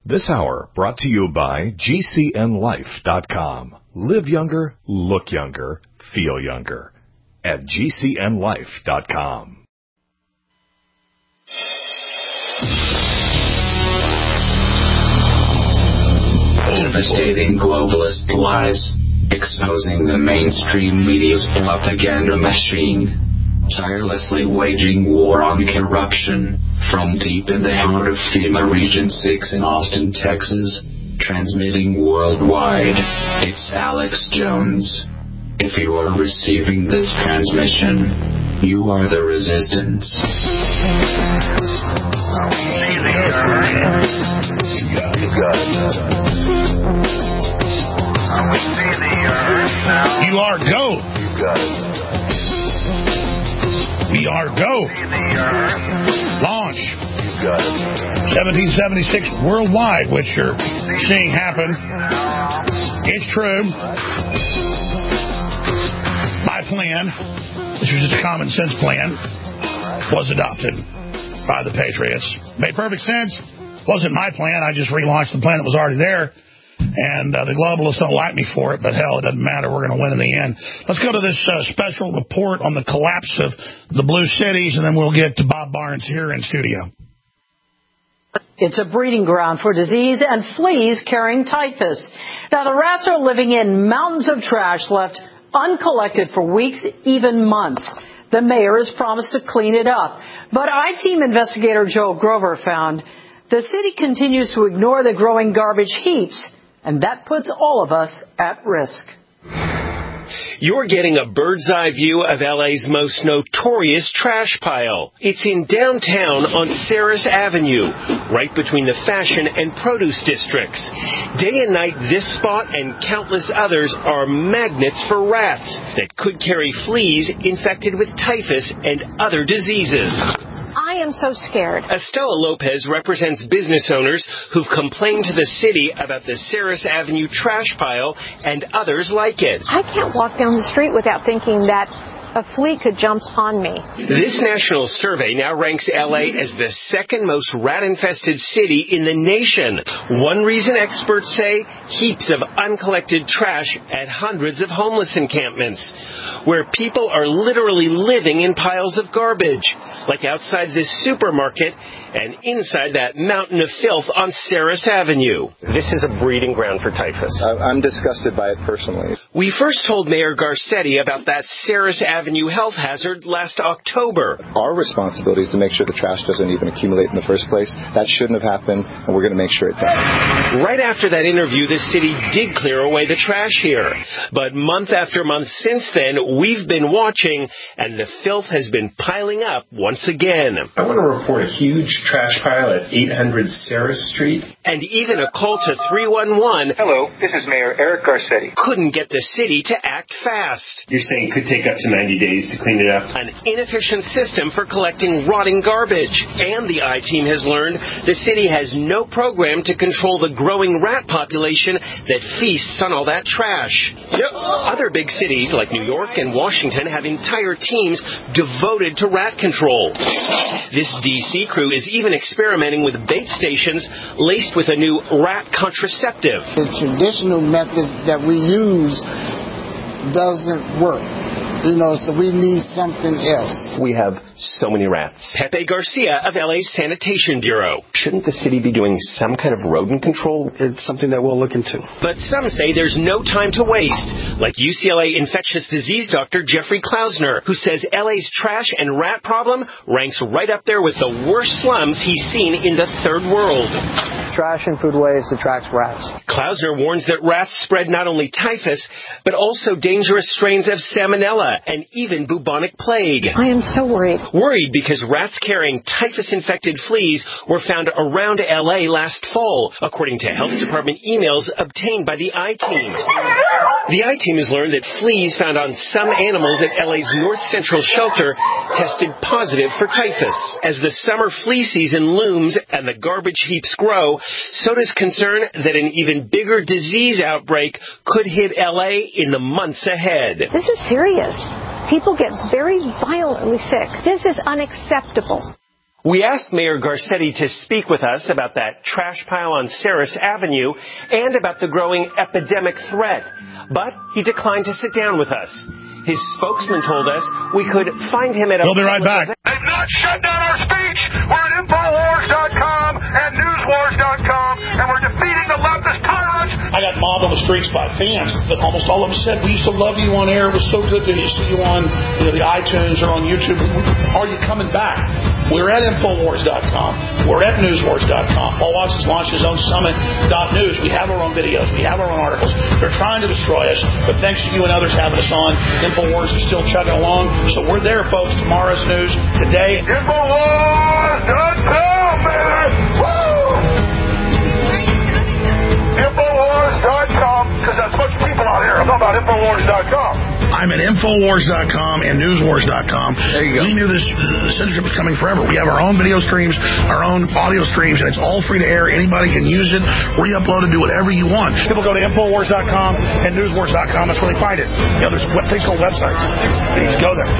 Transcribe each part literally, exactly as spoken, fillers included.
This hour brought to you by G C N life dot com. Live younger, look younger, feel younger at G C N life dot com. Devastating globalist lies, exposing the mainstream media's propaganda machine. Tirelessly waging war on corruption from deep in the heart of FEMA Region six in Austin, Texas, transmitting worldwide. It's Alex Jones. If you are receiving this transmission, you are the resistance. You got it. You are go. You got it. We are go. Launch. seventeen seventy-six worldwide, which you're seeing happen. It's true. My plan, which was just a common sense plan, was adopted by the Patriots. Made perfect sense. Wasn't my plan. I just relaunched the plan that was already there. And uh, the globalists don't like me for it, but hell, it doesn't matter. We're going to win in the end. Let's go to this uh, special report on the collapse of the blue cities, and then we'll get to Bob Barnes here in studio. It's a breeding ground for disease and fleas carrying typhus. Now, the rats are living in mountains of trash left uncollected for weeks, even months. The mayor has promised to clean it up. But I-Team investigator Joe Grover found the city continues to ignore the growing garbage heaps, and that puts all of us at risk. You're getting a bird's-eye view of L A's most notorious trash pile. It's in downtown on Ceres Avenue, right between the fashion and produce districts. Day and night, this spot and countless others are magnets for rats that could carry fleas infected with typhus and other diseases. I am so scared. Estella Lopez represents business owners who've complained to the city about the Ceres Avenue trash pile and others like it. I can't walk down the street without thinking that a flea could jump on me. This national survey now ranks L A as the second most rat-infested city in the nation. One reason experts say, heaps of uncollected trash at hundreds of homeless encampments, where people are literally living in piles of garbage, like outside this supermarket and inside that mountain of filth on Ceres Avenue. This is a breeding ground for typhus. I'm disgusted by it personally. We first told Mayor Garcetti about that Ceres Avenue health hazard last October. Our responsibility is to make sure the trash doesn't even accumulate in the first place. That shouldn't have happened, and we're going to make sure it doesn't. Right after that interview, the city did clear away the trash here. But month after month since then, we've been watching, and the filth has been piling up once again. I want to report a huge trash pile at eight hundred Ceres Street. And even a call to three one one. Hello, this is Mayor Eric Garcetti. Couldn't get the city to act fast. You're saying it could take up to ninety days to clean it up? An inefficient system for collecting rotting garbage. And the I-Team has learned the city has no program to control the growing rat population that feasts on all that trash. Yep. Other big cities like New York and Washington have entire teams devoted to rat control. This D C crew is even experimenting with bait stations laced with a new rat contraceptive. The traditional methods that we use doesn't work. You know, so we need something else. We have so many rats. Pepe Garcia of L A's Sanitation Bureau. Shouldn't the city be doing some kind of rodent control? It's something that we'll look into. But some say there's no time to waste, like U C L A infectious disease doctor Jeffrey Klausner, who says L A's trash and rat problem ranks right up there with the worst slums he's seen in the third world. Trash and food waste attracts rats. Klausner warns that rats spread not only typhus, but also dangerous strains of salmonella and even bubonic plague. I am so worried. Worried because rats carrying typhus-infected fleas were found around L A last fall, according to health department emails obtained by the I-Team. The I-Team has learned that fleas found on some animals at L A's North Central shelter tested positive for typhus. As the summer flea season looms and the garbage heaps grow, so does concern that an even bigger disease outbreak could hit L A in the months ahead. This is serious. People get very violently sick. This is unacceptable. We asked Mayor Garcetti to speak with us about that trash pile on Saris Avenue and about the growing epidemic threat, but he declined to sit down with us. His spokesman told us we could find him at a... We'll be right back. They've not shut down our speech. We're at Infowars dot com and Newswars dot com, and we're defeating the leftist tyrants. I got mobbed on the streets by fans, but almost all of them said, we used to love you on air. It was so good to see you on you know, the iTunes or on YouTube. Are you coming back? We're at Infowars dot com. We're at Newswars dot com. Paul Watson's launched his own Summit dot news. We have our own videos. We have our own articles. They're trying to destroy us, but thanks to you and others having us on, Infowars is still chugging along. So we're there, folks. Tomorrow's news today. Infowars dot com, man! Woo! Infowars dot com, because there's a bunch of people out here. I'm talking about Infowars dot com. I'm at Infowars dot com and Newswars dot com. There you go. We knew this uh, censorship was coming forever. We have our own video streams, our own audio streams, and it's all free to air. Anybody can use it, re-upload it, do whatever you want. People go to Infowars dot com and Newswars dot com. That's where they find it. You know, there's web- things called websites. Please go there.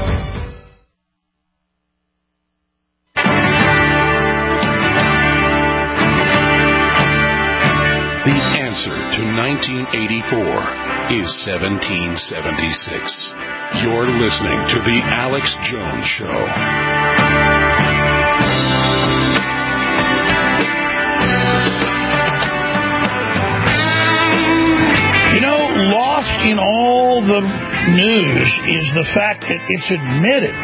The answer to nineteen eighty-four is seventeen seventy-six. You're listening to The Alex Jones Show. You know, lost in all the news is the fact that it's admitted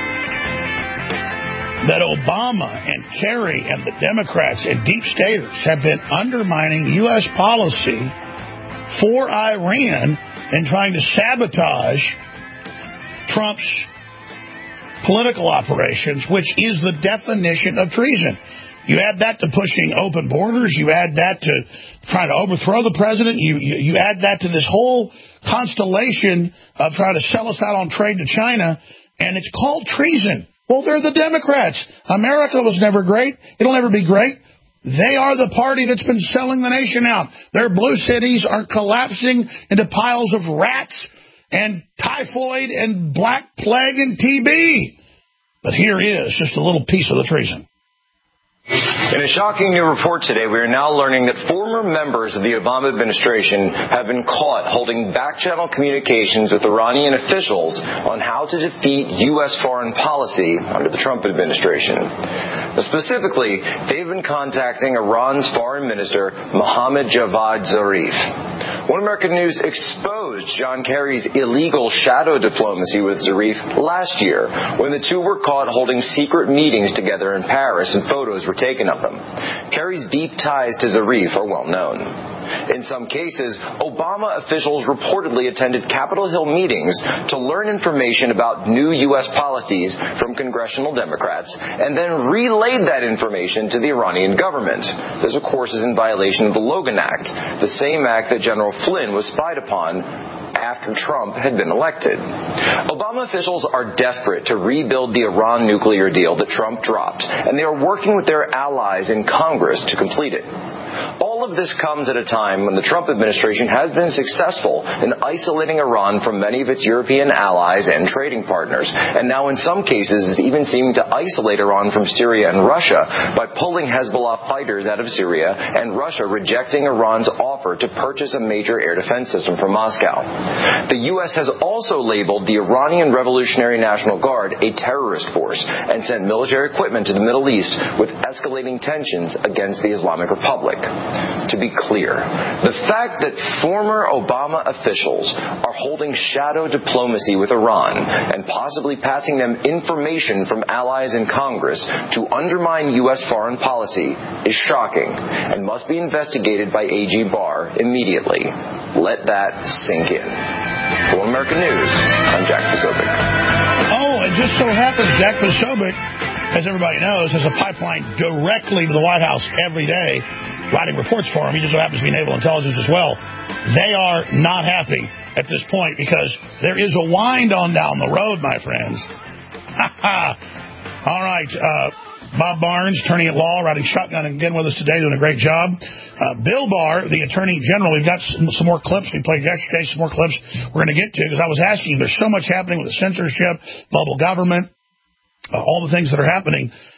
that Obama and Kerry and the Democrats and deep staters have been undermining U S policy for Iran and trying to sabotage Trump's political operations, which is the definition of treason. You add that to pushing open borders. You add that to trying to overthrow the president. You, you, you add that to this whole constellation of trying to sell us out on trade to China, and it's called treason. Well, they're the Democrats. America was never great. It'll never be great. They are the party that's been selling the nation out. Their blue cities are collapsing into piles of rats and typhoid and black plague and T B. But here is just a little piece of the treason. In a shocking new report today, we are now learning that former members of the Obama administration have been caught holding back-channel communications with Iranian officials on how to defeat U S foreign policy under the Trump administration. Specifically, they've been contacting Iran's foreign minister, Mohammad Javad Zarif. One American News exposed John Kerry's illegal shadow diplomacy with Zarif last year when the two were caught holding secret meetings together in Paris and photos were taken of them. Kerry's deep ties to Zarif are well known. In some cases, Obama officials reportedly attended Capitol Hill meetings to learn information about new U S policies from congressional Democrats and then relayed that information to the Iranian government. This, of course, is in violation of the Logan Act, the same act that General Flynn was spied upon after Trump had been elected. Obama officials are desperate to rebuild the Iran nuclear deal that Trump dropped, and they are working with their allies in Congress to complete it. All of this comes at a time when the Trump administration has been successful in isolating Iran from many of its European allies and trading partners, and now in some cases is even seeming to isolate Iran from Syria and Russia by pulling Hezbollah fighters out of Syria and Russia rejecting Iran's offer to purchase a major air defense system from Moscow. The U S has also labeled the Iranian Revolutionary National Guard a terrorist force and sent military equipment to the Middle East with escalating tensions against the Islamic Republic. To be clear, the fact that former Obama officials are holding shadow diplomacy with Iran and possibly passing them information from allies in Congress to undermine U S foreign policy is shocking and must be investigated by A G Barr immediately. Let that sink in. For American News, I'm Jack Posobiec. Oh, it just so happens Jack Posobiec, as everybody knows, has a pipeline directly to the White House every day, writing reports for him. He just so happens to be naval intelligence as well. They are not happy at this point because there is a wind on down the road, my friends. All right. Uh, Bob Barnes, attorney at law, writing Shotgun again with us today, doing a great job. Uh, Bill Barr, the attorney general, we've got some, some more clips. We played yesterday, some more clips we're going to get to because I was asking, there's so much happening with the censorship, global government, uh, all the things that are happening.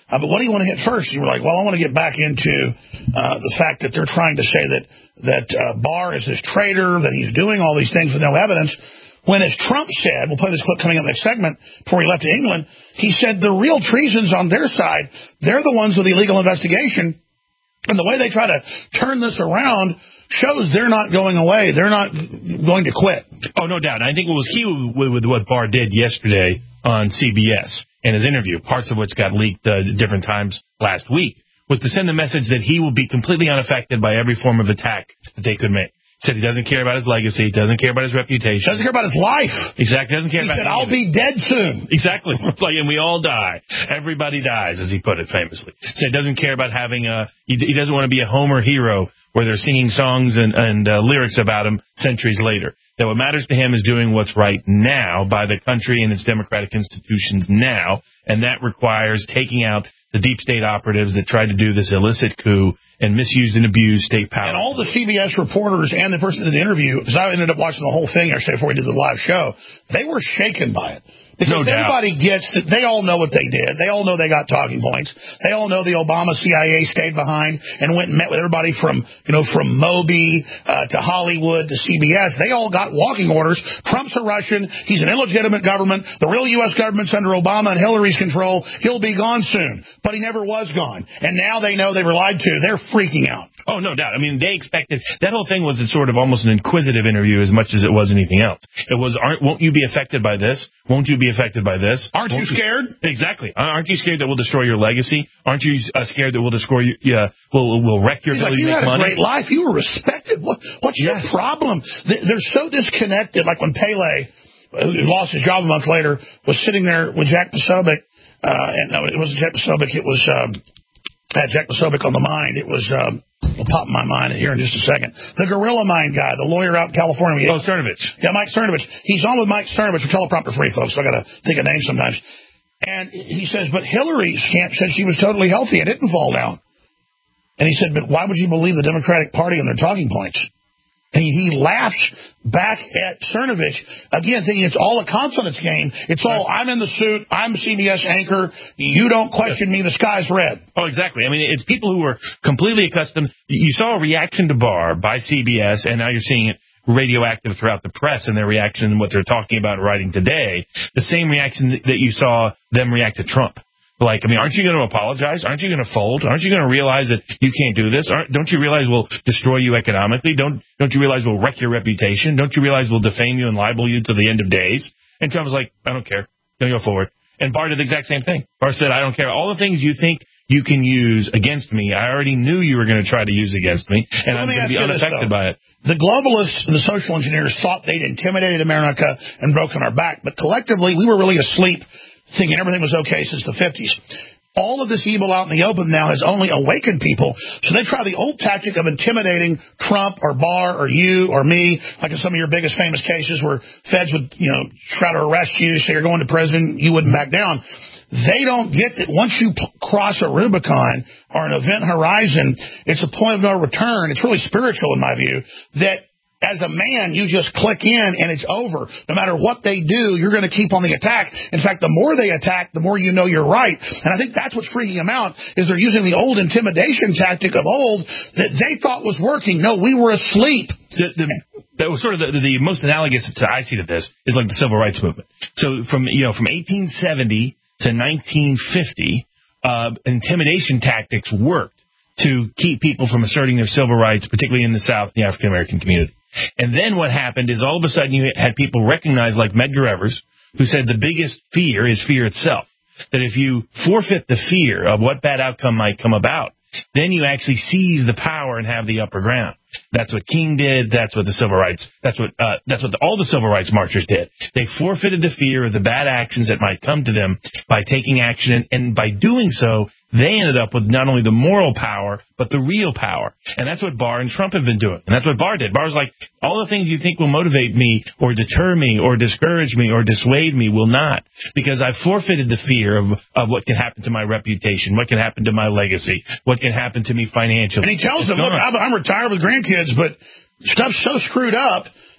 Uh, but what do you want to hit first? You were like, well, I want to get back into uh, the fact that they're trying to say that that uh, Barr is this traitor, that he's doing all these things with no evidence. When, as Trump said, we'll play this clip coming up next segment, before he left to England, he said the real treason's on their side. They're the ones with the illegal investigation. And the way they try to turn this around shows they're not going away. They're not going to quit. Oh, no doubt. I think what was key with, with what Barr did yesterday on C B S in his interview, parts of which got leaked uh, at different times last week, was to send the message that he will be completely unaffected by every form of attack that they could make. Said he doesn't care about his legacy, doesn't care about his reputation. Doesn't care about his life. Exactly. Doesn't care he about said, I'll be dead soon. Exactly. Like, and we all die. Everybody dies, as he put it famously. Said doesn't care about having a, he, he doesn't want to be a Homer hero where they're singing songs and, and uh, lyrics about him centuries later. That what matters to him is doing what's right now by the country and its democratic institutions now, and that requires taking out the deep state operatives that tried to do this illicit coup and misused and abused state power. And all the C B S reporters and the person that did the interview, because I ended up watching the whole thing yesterday before we did the live show, they were shaken by it. Because no everybody doubt. gets that they all know what they did. They all know they got talking points. They all know the Obama C I A stayed behind and went and met with everybody from, you know, from Moby uh, to Hollywood to C B S. They all got walking orders. Trump's a Russian. He's an illegitimate government. The real U S government's under Obama and Hillary's control. He'll be gone soon. But he never was gone. And now they know they were lied to. They're freaking out. Oh, no doubt. I mean, they expected that whole thing was a sort of almost an inquisitive interview as much as it was anything else. It was, aren't, won't you be affected by this? Won't you be affected by this? Aren't won't you scared? You, exactly. Aren't you scared that we'll destroy your legacy? Aren't you uh, scared that we'll destroy you? Yeah, we'll we'll wreck your He's ability like, you to make had money? a great life. You were respected. What, what's yes. your problem? They're so disconnected. Like when Pele, who lost his job a month later, was sitting there with Jack Posobiec. Uh, and no, it wasn't Jack Posobiec. It was um, I had Jack Posobiec on the mind. It was. Um, It'll pop in my mind here in just a second. The Gorilla Mind guy, the lawyer out in California. Oh, Cernovich. Yeah, Mike Cernovich. He's on with Mike Cernovich. We're teleprompter free, folks, so I got to think of names sometimes. And he says, but Hillary's camp said she was totally healthy and didn't fall down. And he said, but why would you believe the Democratic Party and their talking points? And he, he laughs back at Cernovich, again, thinking it's all a confidence game. It's all, I'm in the suit, I'm a C B S anchor, you don't question me, the sky's red. Oh, exactly. I mean, it's people who were completely accustomed. You saw a reaction to Barr by C B S, and now you're seeing it radioactive throughout the press and their reaction and what they're talking about and writing today. The same reaction that you saw them react to Trump. Like, I mean, aren't you going to apologize? Aren't you going to fold? Aren't you going to realize that you can't do this? Aren't, don't you realize we'll destroy you economically? Don't don't you realize we'll wreck your reputation? Don't you realize we'll defame you and libel you to the end of days? And Trump was like, I don't care. Going to go forward. And Barr did the exact same thing. Barr said, I don't care. All the things you think you can use against me, I already knew you were going to try to use against me, and so I'm going to be unaffected this, by it. The globalists, the social engineers, thought they'd intimidated America and broken our back. But collectively, we were really asleep, thinking everything was okay since the fifties. All of this evil out in the open now has only awakened people. So they try the old tactic of intimidating Trump or Barr or you or me, like in some of your biggest famous cases where feds would, you know, try to arrest you, say you're going to prison, you wouldn't back down. They don't get that once you p- cross a Rubicon or an event horizon, it's a point of no return. It's really spiritual in my view, that as a man, you just click in and it's over. No matter what they do, you're going to keep on the attack. In fact, the more they attack, the more you know you're right. And I think that's what's freaking them out, is they're using the old intimidation tactic of old that they thought was working. No, we were asleep. The, the, that was sort of the, the most analogous to I see to this is like the civil rights movement. So from you know from eighteen seventy to nineteen fifty, uh, intimidation tactics worked to keep people from asserting their civil rights, particularly in the South, the African American community. And then what happened is all of a sudden you had people recognize, like Medgar Evers, who said the biggest fear is fear itself. That if you forfeit the fear of what bad outcome might come about, then you actually seize the power and have the upper ground. That's what King did. That's what the civil rights. That's what. Uh, that's what the, all the civil rights marchers did. They forfeited the fear of the bad actions that might come to them by taking action, and, and by doing so, they ended up with not only the moral power but the real power. And that's what Barr and Trump have been doing. And that's what Barr did. Barr was like, all the things you think will motivate me or deter me or discourage me or dissuade me will not, because I forfeited the fear of of what can happen to my reputation, what can happen to my legacy, what can happen to me financially. And he tells them, look, I'm, I'm retired with grandkids, but stuff's so screwed up,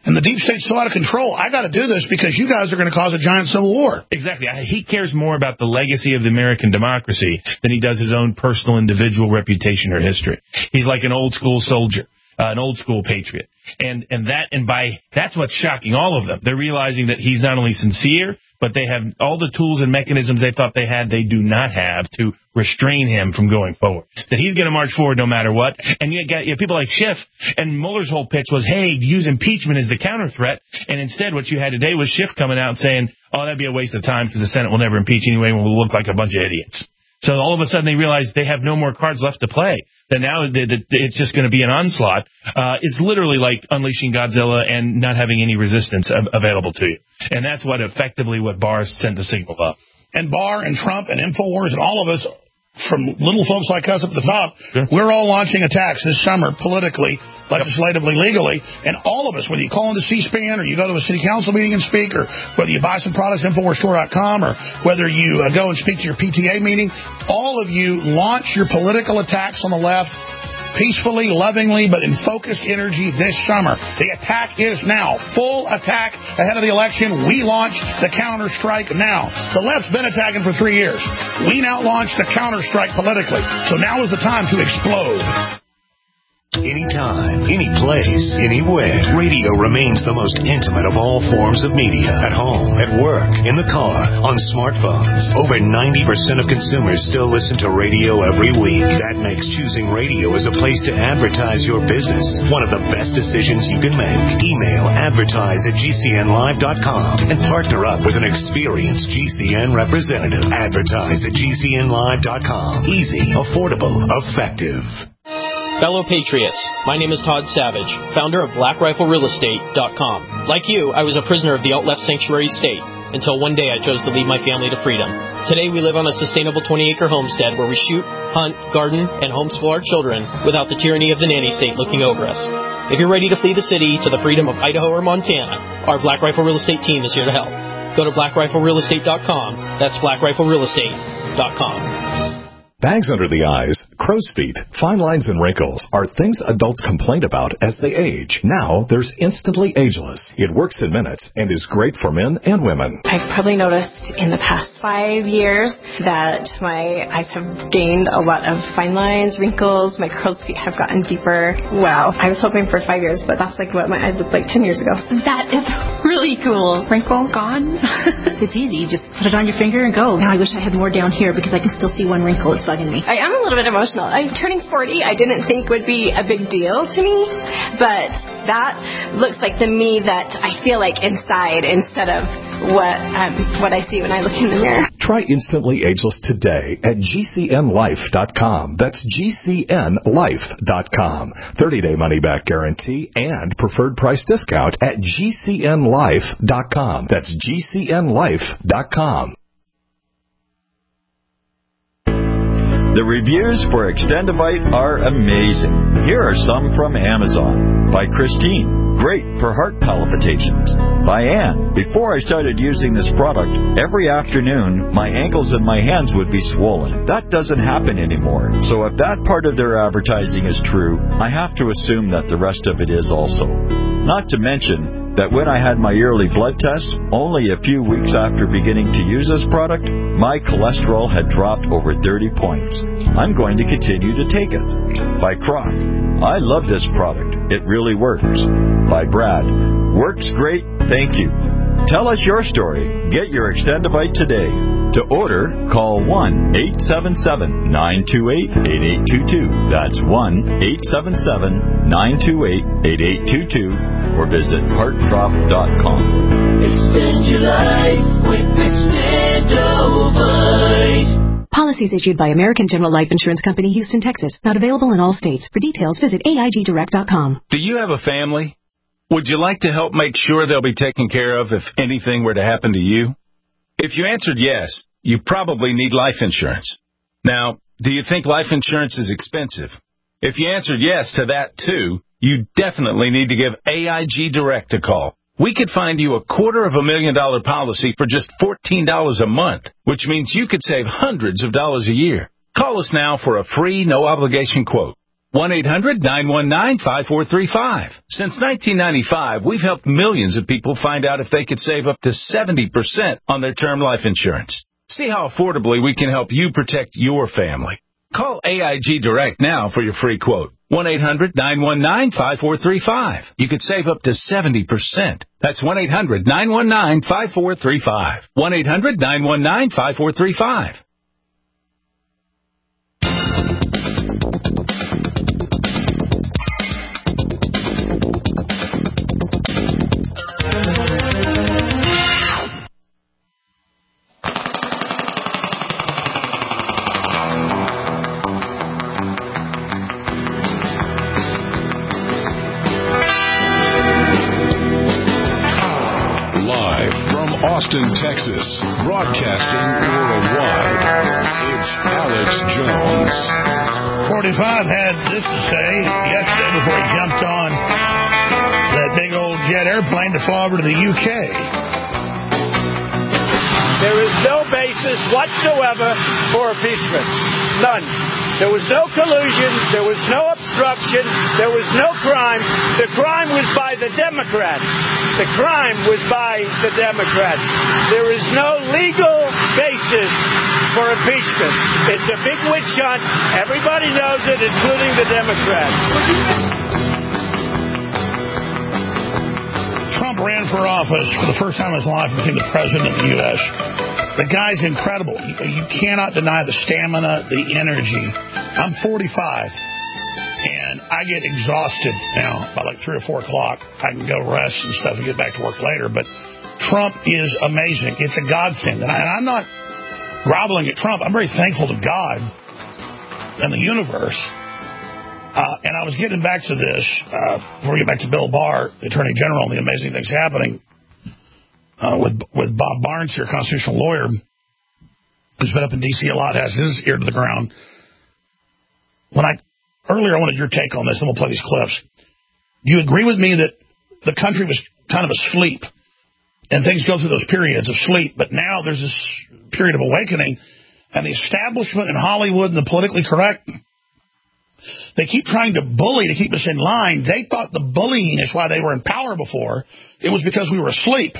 and the deep state's so out of control. I got to do this because you guys are going to cause a giant civil war. Exactly. He cares more about the legacy of the American democracy than he does his own personal individual reputation or history. He's like an old school soldier. Uh, an old school patriot. And and that and by that's what's shocking all of them. They're realizing that he's not only sincere, but they have all the tools and mechanisms they thought they had, they do not have to restrain him from going forward. That he's going to march forward no matter what. And you got you have people like Schiff, and Mueller's whole pitch was, hey, use impeachment as the counter threat. And instead what you had today was Schiff coming out and saying, oh, that'd be a waste of time because the Senate will never impeach anyway and we'll look like a bunch of idiots. So all of a sudden they realize they have no more cards left to play. That now it's just going to be an onslaught. Uh, it's literally like unleashing Godzilla and not having any resistance available to you. And that's what effectively what Barr sent the signal of. And Barr and Trump and InfoWars and all of us, from little folks like us up at the top, sure. We're all launching attacks this summer politically, legislatively, yep. legally, and all of us, whether you call into C-SPAN or you go to a city council meeting and speak, or whether you buy some products at Infowars Store dot com, or whether you uh, go and speak to your P T A meeting, all of you launch your political attacks on the left peacefully, lovingly, but in focused energy this summer. The attack is now. Full attack ahead of the election. We launch the counter-strike now. The left's been attacking for three years. We now launch the counter-strike politically. So now is the time to explode. Anytime, any place, anywhere. Radio remains the most intimate of all forms of media. At home, at work, in the car, on smartphones. Over ninety percent of consumers still listen to radio every week. That makes choosing radio as a place to advertise your business one of the best decisions you can make. Email advertise at G C N live dot com and partner up with an experienced G C N representative. Advertise at G C N live dot com. Easy, affordable, effective. Fellow Patriots, my name is Todd Savage, founder of Black Rifle Real Estate dot com. Like you, I was a prisoner of the alt-left sanctuary state until one day I chose to lead my family to freedom. Today we live on a sustainable twenty-acre homestead where we shoot, hunt, garden, and homeschool our children without the tyranny of the nanny state looking over us. If you're ready to flee the city to the freedom of Idaho or Montana, our Black Rifle Real Estate team is here to help. Go to Black Rifle Real Estate dot com. That's Black Rifle Real Estate dot com. Bags under the eyes, crow's feet, fine lines and wrinkles are things adults complain about as they age. Now there's Instantly Ageless. It works in minutes and is great for men and women. I've probably noticed in the past five years that my eyes have gained a lot of fine lines, wrinkles, my crow's feet have gotten deeper. Wow. I was hoping for five years, but that's like what my eyes looked like ten years ago. That is really cool. Wrinkle gone. It's easy. You just put it on your finger and go. Now I wish I had more down here because I can still see one wrinkle. It's bugging me. I am a little bit emotional. I'm turning forty. I didn't think would be a big deal to me, but that looks like the me that I feel like inside instead of what um, what I see when I look in the mirror. Try Instantly Ageless today at G C N life dot com. That's G C N life dot com. thirty-day money-back guarantee and preferred price discount at G C N life dot com. That's G C N life dot com. The reviews for Extendivite are amazing. Here are some from Amazon. By Christine, great for heart palpitations. By Ann, before I started using this product, every afternoon my ankles and my hands would be swollen. That doesn't happen anymore. So if that part of their advertising is true, I have to assume that the rest of it is also. Not to mention that when I had my yearly blood test, only a few weeks after beginning to use this product, my cholesterol had dropped over thirty points. I'm going to continue to take it. By Croc, I love this product. It really works. By Brad, works great, thank you. Tell us your story. Get your Extendivite today. To order, call one eight seven seven, nine two eight, eight eight two two. That's one eight seven seven, nine two eight, eight eight two two. Or visit heart drop dot com. Extend your life with Extendivite. Policies issued by American General Life Insurance Company, Houston, Texas. Not available in all states. For details, visit A I G direct dot com. Do you have a family? Would you like to help make sure they'll be taken care of if anything were to happen to you? If you answered yes, you probably need life insurance. Now, do you think life insurance is expensive? If you answered yes to that too, you definitely need to give A I G Direct a call. We could find you a quarter of a million dollar policy for just fourteen dollars a month, which means you could save hundreds of dollars a year. Call us now for a free, no obligation quote. one eight hundred nine one nine five four three five. Since nineteen ninety-five, we've helped millions of people find out if they could save up to seventy percent on their term life insurance. See how affordably we can help you protect your family. Call A I G Direct now for your free quote. one eight hundred nine one nine five four three five. You could save up to seventy percent. That's one eight hundred nine one nine five four three five. one eight hundred nine one nine five four three five. Austin, Texas, broadcasting worldwide. It's Alex Jones. forty-five had this to say yesterday before he jumped on that big old jet airplane to fly over to the U K. There is no basis whatsoever for impeachment. None. There was no collusion. There was no obstruction. There was no crime. The crime was by the Democrats. The crime was by the Democrats. There is no legal basis for impeachment. It's a big witch hunt. Everybody knows it, including the Democrats. Trump ran for office for the first time in his life and became the president of the U S The guy's incredible. You, you cannot deny the stamina, the energy. I'm forty-five, and I get exhausted now by like three or four o'clock. I can go rest and stuff and get back to work later, but Trump is amazing. It's a godsend, and, I, and I'm not groveling at Trump. I'm very thankful to God and the universe. Uh, and I was getting back to this uh, before we get back to Bill Barr, the Attorney General, and the amazing things happening uh, with with Bob Barnes here, constitutional lawyer, who's been up in D C a lot, has his ear to the ground. When I earlier I wanted your take on this, then we'll play these clips. Do you agree with me that the country was kind of asleep, and things go through those periods of sleep, but now there's this period of awakening, and the establishment in Hollywood and the politically correct, they keep trying to bully to keep us in line. They thought the bullying is why they were in power before. It was because we were asleep.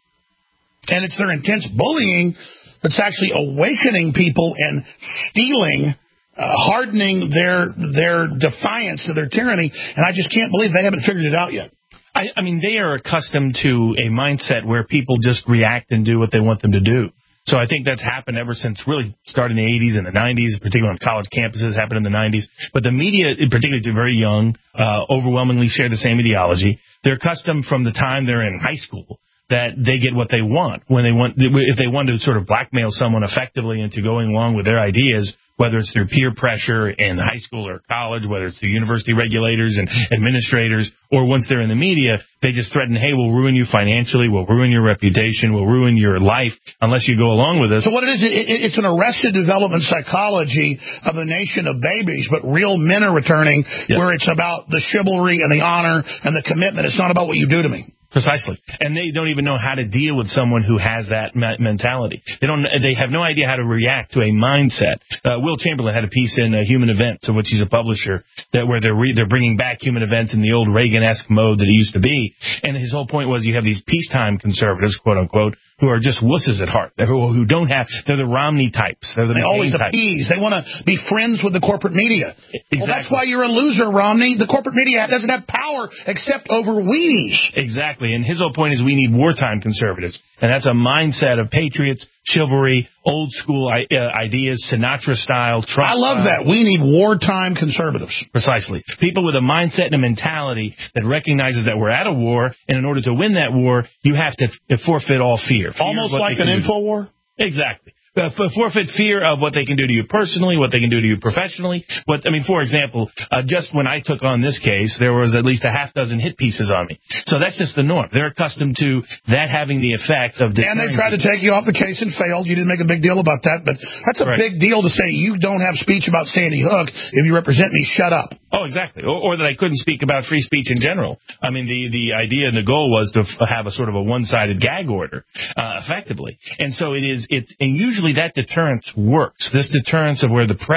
And it's their intense bullying that's actually awakening people and stealing, uh, hardening their their defiance to their tyranny. And I just can't believe they haven't figured it out yet. I, I mean, they are accustomed to a mindset where people just react and do what they want them to do. So I think that's happened ever since really started in the eighties and the nineties, particularly on college campuses, happened in the nineties. But the media, particularly to very young, uh, overwhelmingly share the same ideology. They're accustomed from the time they're in high school that they get what they want. When they want, if they want to sort of blackmail someone effectively into going along with their ideas, whether it's through peer pressure in high school or college, whether it's through university regulators and administrators, or once they're in the media, they just threaten, hey, we'll ruin you financially, we'll ruin your reputation, we'll ruin your life unless you go along with us. So what it is, it, it's an arrested development psychology of a nation of babies, but real men are returning, yeah. Where it's about the chivalry and the honor and the commitment. It's not about what you do to me. Precisely. And they don't even know how to deal with someone who has that mentality. They don't. They have no idea how to react to a mindset. Uh, Will Chamberlain had a piece in uh, Human Events, of which he's a publisher, that where they're re- they're bringing back Human Events in the old Reagan-esque mode that it used to be. And his whole point was you have these peacetime conservatives, quote unquote, who are just wusses at heart, who, who don't have. They're the Romney types. They're the they always types. appease. They want to be friends with the corporate media. Exactly. Well, that's why you're a loser, Romney. The corporate media doesn't have power except over weenies. Exactly. And his whole point is we need wartime conservatives. And that's a mindset of patriots, chivalry, old school uh, ideas, Sinatra style. Trump I love style. that. We need wartime conservatives. Precisely. People with a mindset and a mentality that recognizes that we're at a war, and in order to win that war, you have to forfeit all fear. fear Almost like an info war? Exactly. Uh, forfeit fear of what they can do to you personally, what they can do to you professionally. But I mean, for example, uh, just when I took on this case, there was at least a half dozen hit pieces on me. So that's just the norm. They're accustomed to that having the effect of... And they tried to take you off the case and failed. You didn't make a big deal about that, but that's a right. big deal to say you don't have speech about Sandy Hook. If you represent me, shut up. Oh, exactly. Or, or that I couldn't speak about free speech in general. I mean, the, the idea and the goal was to f- have a sort of a one-sided gag order, uh, effectively. And so it is, it, and usually that deterrence works. This deterrence of where the press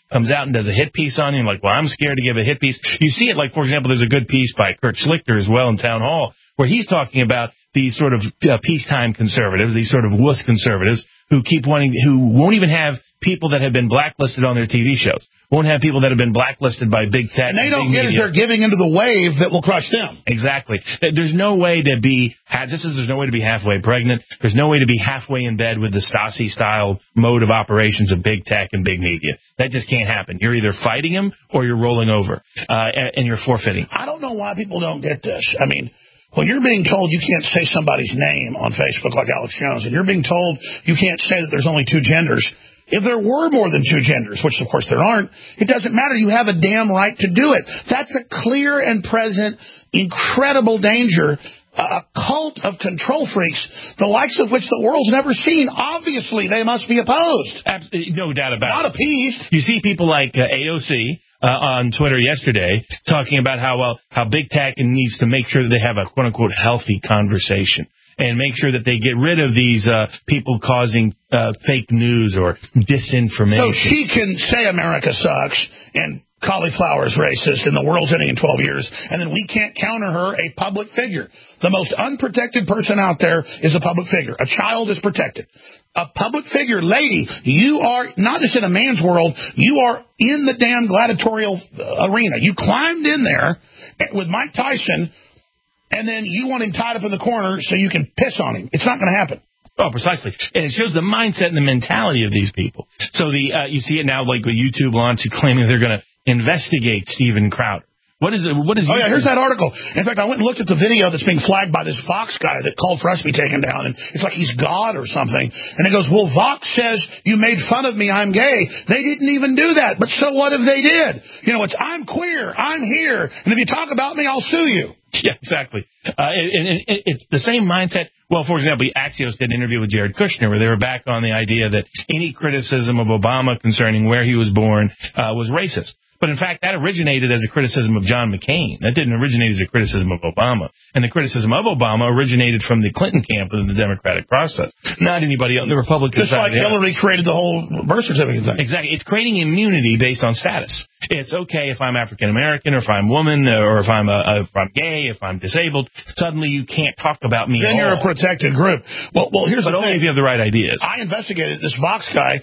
comes out and does a hit piece on you, and like, well, I'm scared to give a hit piece. You see it, like, for example, there's a good piece by Kurt Schlichter as well in Town Hall, where he's talking about these sort of uh, peacetime conservatives, these sort of wuss conservatives who keep wanting, who won't even have people that have been blacklisted on their T V shows, won't have people that have been blacklisted by big tech. And they don't get it, they're giving into the wave that will crush them. Exactly. There's no way to be, just as there's no way to be halfway pregnant, there's no way to be halfway in bed with the Stasi-style mode of operations of big tech and big media. That just can't happen. You're either fighting them or you're rolling over, uh, and you're forfeiting. I don't know why people don't get this. I mean, when you're being told you can't say somebody's name on Facebook like Alex Jones, and you're being told you can't say that there's only two genders, if there were more than two genders, which of course there aren't, it doesn't matter. You have a damn right to do it. That's a clear and present, incredible danger, a cult of control freaks, the likes of which the world's never seen. Obviously, they must be opposed. Absolutely, no doubt about Not it. Not appeased. You see people like uh, A O C uh, on Twitter yesterday talking about how well how big tech needs to make sure that they have a quote-unquote healthy conversation and make sure that they get rid of these uh, people causing uh, fake news or disinformation. So she can say America sucks and cauliflower's racist and the world's ending in twelve years, and then we can't counter her, a public figure. The most unprotected person out there is a public figure. A child is protected. A public figure, lady, you are not just in a man's world, you are in the damn gladiatorial arena. You climbed in there with Mike Tyson, and then you want him tied up in the corner so you can piss on him. It's not going to happen. Oh, precisely. And it shows the mindset and the mentality of these people. So the uh, you see it now, like with YouTube launching, claiming they're going to investigate Steven Crowder. What is it? What is? Oh, yeah, here's that article. In fact, I went and looked at the video that's being flagged by this Vox guy that called for us to be taken down, and it's like he's God or something. And he goes, well, Vox says you made fun of me, I'm gay. They didn't even do that, but so what if they did? You know, it's I'm queer, I'm here, and if you talk about me, I'll sue you. Yeah, exactly. Uh, and, and it's the same mindset. Well, for example, Axios did an interview with Jared Kushner where they were back on the idea that any criticism of Obama concerning where he was born uh, was racist. But, in fact, that originated as a criticism of John McCain. That didn't originate as a criticism of Obama. And the criticism of Obama originated from the Clinton camp within the Democratic process, not anybody on the Republican Just side. Just like Hillary created the whole birth certificate thing. Exactly. It's creating immunity based on status. It's okay if I'm African-American or if I'm woman or if I'm, a, if I'm gay, if I'm disabled. Suddenly you can't talk about me Then at you're all. a protected group. Well, well here's but the only thing. if you have the right ideas. I investigated this Vox guy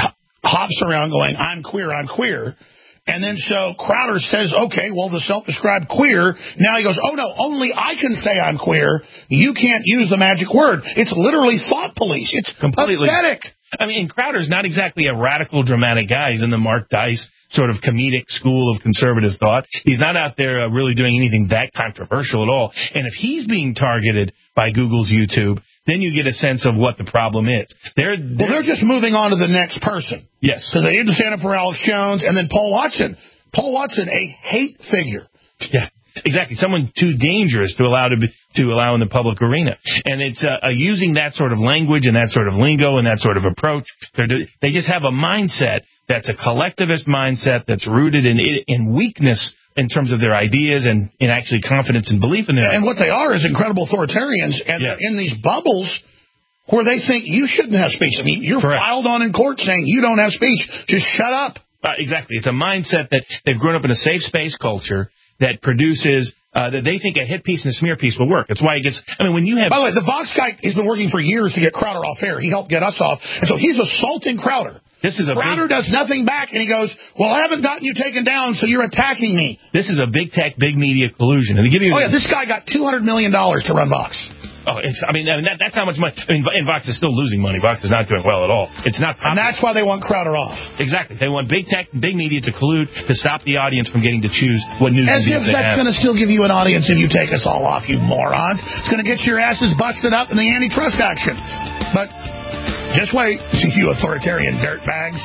hops around going, I'm queer, I'm queer. And then so Crowder says, okay, well, the self-described queer. Now he goes, oh, no, only I can say I'm queer. You can't use the magic word. It's literally thought police. It's completely pathetic. I mean, Crowder's not exactly a radical, dramatic guy. He's in the Mark Dice sort of comedic school of conservative thought. He's not out there uh, really doing anything that controversial at all. And if he's being targeted by Google's YouTube, then you get a sense of what the problem is. They're, they're well, they're just moving on to the next person. Yes. Because they need to stand up for Alex Jones and then Paul Watson. Paul Watson, a hate figure. Yeah. Exactly, someone too dangerous to allow to be, to allow in the public arena, and it's uh, uh, using that sort of language and that sort of lingo and that sort of approach. They're, they just have a mindset that's a collectivist mindset that's rooted in in weakness in terms of their ideas and in actually confidence and belief in them. And what they are is incredible authoritarians, and yes. they're in these bubbles where they think you shouldn't have speech. I mean, you're Correct. filed on in court saying you don't have speech. Just shut up. Uh, exactly, it's a mindset that they've grown up in a safe space culture that produces, uh, that they think a hit piece and a smear piece will work. That's why it gets, I mean, when you have... By the way, the Vox guy has been working for years to get Crowder off air. He helped get us off. And so he's assaulting Crowder. This is a Crowder big, does nothing back, and he goes, well, I haven't gotten you taken down, so you're attacking me. This is a big tech, big media collusion. And to give you, oh, yeah, this guy got two hundred million dollars to run Vox. Oh, it's, I mean, I mean that, that's how much money. I mean, and Vox is still losing money. Vox is not doing well at all. It's not popular. And that's why they want Crowder off. Exactly. They want big tech, big media to collude to stop the audience from getting to choose what news As if they that's going to still give you an audience if you take us all off, you morons. It's going to get your asses busted up in the antitrust action. But just wait, you authoritarian dirtbags.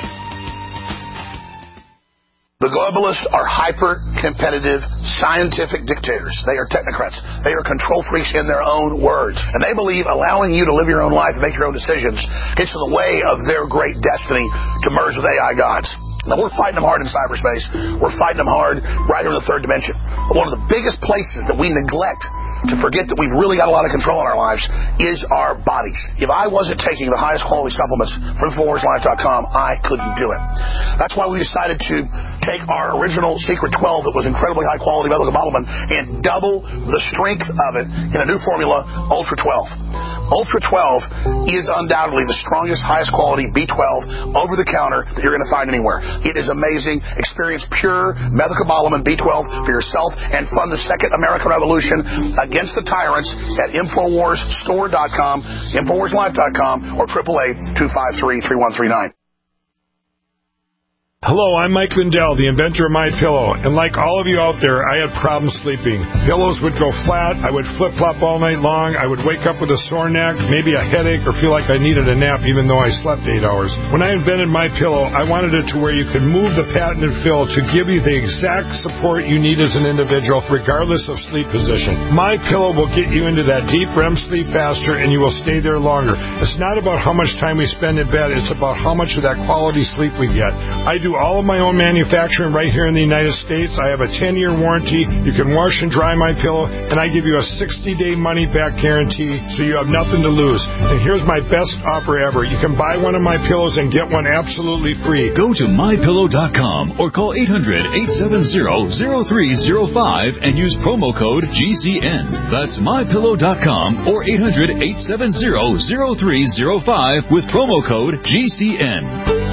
The globalists are hyper-competitive, scientific dictators. They are technocrats. They are control freaks in their own words. And they believe allowing you to live your own life and make your own decisions gets in the way of their great destiny to merge with A I gods. Now, we're fighting them hard in cyberspace. We're fighting them hard right here in the third dimension. But one of the biggest places that we neglect to forget that we've really got a lot of control in our lives is our bodies. If I wasn't taking the highest quality supplements from Infowars Life dot com, I couldn't do it. That's why we decided to take our original Secret twelve that was incredibly high quality methylcobalamin and double the strength of it in a new formula, Ultra twelve. Ultra twelve is undoubtedly the strongest, highest quality B twelve over the counter that you're going to find anywhere. It is amazing. Experience pure methylcobalamin B twelve for yourself and fund the second American Revolution against the tyrants at Infowars Store dot com, Infowars Life dot com, or triple A two five three, three one three nine. Hello, I'm Mike Lindell, the inventor of MyPillow, and like all of you out there, I had problems sleeping. Pillows would go flat, I would flip-flop all night long, I would wake up with a sore neck, maybe a headache, or feel like I needed a nap even though I slept eight hours. When I invented MyPillow, I wanted it to where you could move the patented fill to give you the exact support you need as an individual, regardless of sleep position. MyPillow will get you into that deep R E M sleep faster, and you will stay there longer. It's not about how much time we spend in bed, it's about how much of that quality sleep we get. I do all of my own manufacturing right here in the United States. I have a ten-year warranty. You can wash and dry my pillow, and I give you a sixty-day money-back guarantee, so you have nothing to lose. And here's my best offer ever. You can buy one of my pillows and get one absolutely free. Go to my pillow dot com or call eight hundred, eight seven zero, zero three zero five and use promo code G C N. That's my pillow dot com or eight hundred, eight seven zero, zero three zero five with promo code G C N.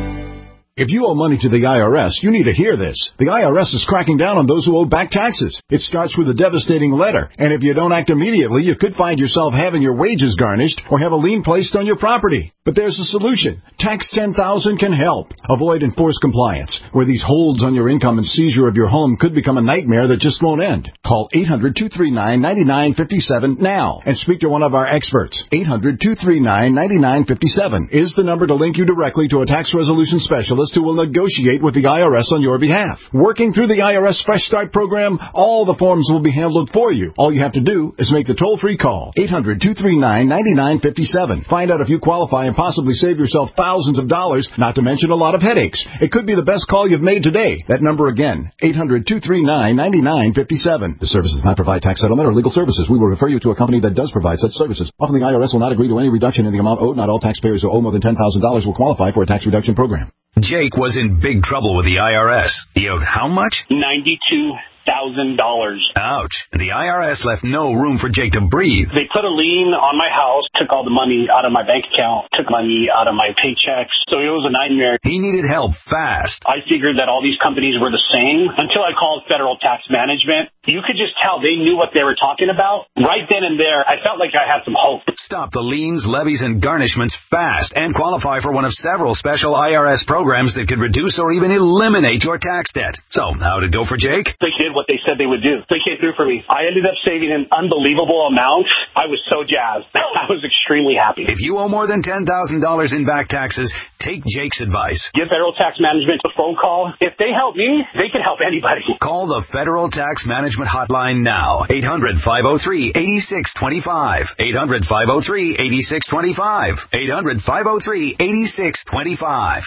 If you owe money to the I R S, you need to hear this. The I R S is cracking down on those who owe back taxes. It starts with a devastating letter, and if you don't act immediately, you could find yourself having your wages garnished or have a lien placed on your property. But there's a solution. Tax ten thousand can help. Avoid enforced compliance, where these holds on your income and seizure of your home could become a nightmare that just won't end. Call eight hundred, two three nine, nine nine five seven now and speak to one of our experts. eight hundred, two three nine, nine nine five seven is the number to link you directly to a tax resolution specialist who will negotiate with the I R S on your behalf. Working through the I R S Fresh Start program, all the forms will be handled for you. All you have to do is make the toll-free call. eight hundred, two three nine, nine nine five seven. Find out if you qualify and possibly save yourself thousands of dollars, not to mention a lot of headaches. It could be the best call you've made today. That number again, eight hundred, two three nine, nine nine five seven. The service does not provide tax settlement or legal services. We will refer you to a company that does provide such services. Often the I R S will not agree to any reduction in the amount owed. Not all taxpayers who owe more than ten thousand dollars will qualify for a tax reduction program. Jake was in big trouble with the I R S. He owed how much? ninety-two thousand dollars. Ouch. The I R S left no room for Jake to breathe. They put a lien on my house, took all the money out of my bank account, took money out of my paychecks. So it was a nightmare. He needed help fast. I figured that all these companies were the same until I called Federal Tax Management. You could just tell they knew what they were talking about. Right then and there, I felt like I had some hope. Stop the liens, levies, and garnishments fast and qualify for one of several special I R S programs that could reduce or even eliminate your tax debt. So, how'd it go for Jake? They did what they said they would do. They came through for me. I ended up saving an unbelievable amount. I was so jazzed. I was extremely happy. If you owe more than ten thousand dollars in back taxes, take Jake's advice. Give Federal Tax Management a phone call. If they help me, they can help anybody. Call the Federal Tax Management Hotline now. eight hundred, five oh three, eight six two five. eight hundred, five oh three, eight six two five. eight hundred, five oh three, eight six two five.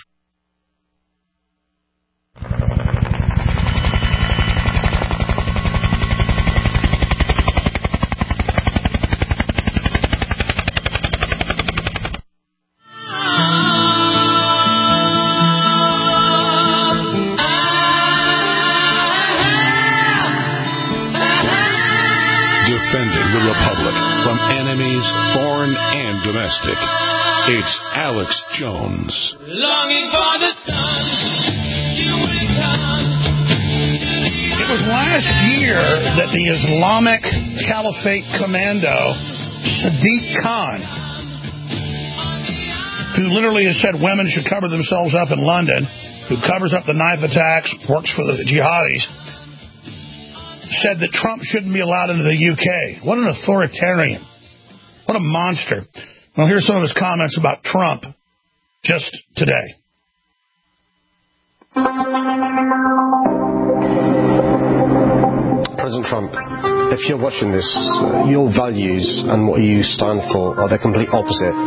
Foreign and domestic. It's Alex Jones. Longing for the sun to return. It was last year that the Islamic Caliphate Commando, Sadiq Khan, who literally has said women should cover themselves up in London, who covers up the knife attacks, works for the jihadis, said that Trump shouldn't be allowed into the U K. What an authoritarian. What a monster. Well, here's some of his comments about Trump just today. President Trump, if you're watching this, your values and what you stand for are the complete opposite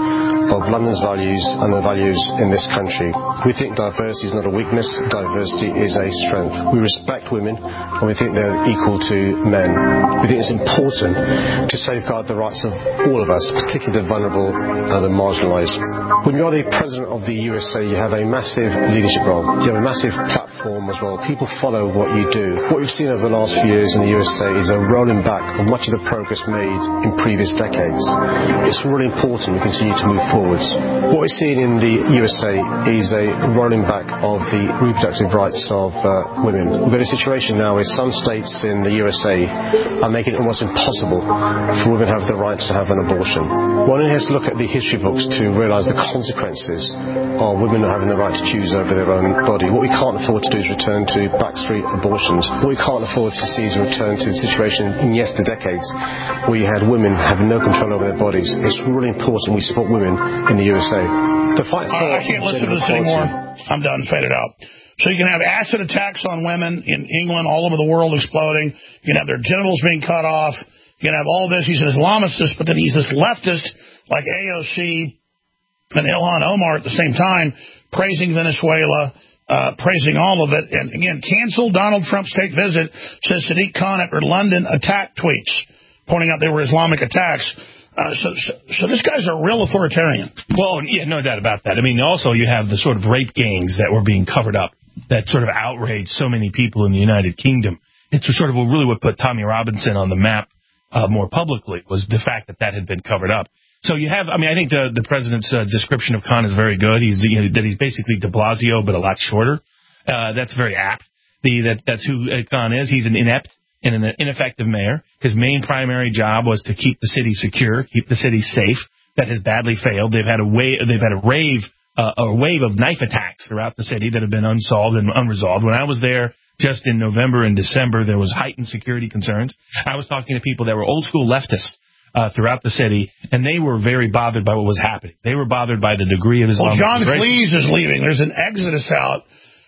of London's values and the values in this country. We think diversity is not a weakness, diversity is a strength. We respect women and we think they're equal to men. We think it's important to safeguard the rights of all of us, particularly the vulnerable and the marginalised. When you are the president of the U S A, you have a massive leadership role. You have a massive platform as well. People follow what you do. What we've seen over the last few years in the U S A is a rolling back of much of the progress made in previous decades. It's really important we continue to move forwards. What we're seeing in the U S A is a rolling back of the reproductive rights of uh, women. We've got a situation now where some states in the U S A are making it almost impossible for women to have the rights to have an abortion. One has to look at the history books to realise the consequences of women not having the right to choose over their own body. What we can't afford to do is return to backstreet abortions. What we can't afford to see is a return to the situation in yesterday decades where you had women having no control over their bodies. It's really important we support women in the U S A. The fight for I can't listen to this anymore. I'm done. Fade it out. So you can have acid attacks on women in England, all over the world, exploding. You can have their genitals being cut off. You can have all this. He's an Islamicist, but then he's this leftist like A O C and Ilhan Omar at the same time, praising Venezuela, uh, praising all of it. And again, cancel Donald Trump's state visit, says Sadiq Khan after London attack tweets, pointing out they were Islamic attacks. Uh, so, so, so this guy's a real authoritarian. Well, yeah, no doubt about that. I mean, also you have the sort of rape gangs that were being covered up that sort of outraged so many people in the United Kingdom. It's sort of really what put Tommy Robinson on the map uh, more publicly was the fact that that had been covered up. So you have, I mean, I think the, the president's uh, description of Khan is very good. He's you know, that he's basically de Blasio, but a lot shorter. Uh, that's very apt. The, that, that's who uh, Khan is. He's an inept and an ineffective mayor. His main primary job was to keep the city secure, keep the city safe. That has badly failed. They've had a wave, they've had a rave, uh, a wave of knife attacks throughout the city that have been unsolved and unresolved. When I was there just in November and December, there was heightened security concerns. I was talking to people that were old school leftists uh, throughout the city, and they were very bothered by what was happening. They were bothered by the degree of Islamic. Well, John Cleese is leaving. There's an exodus out.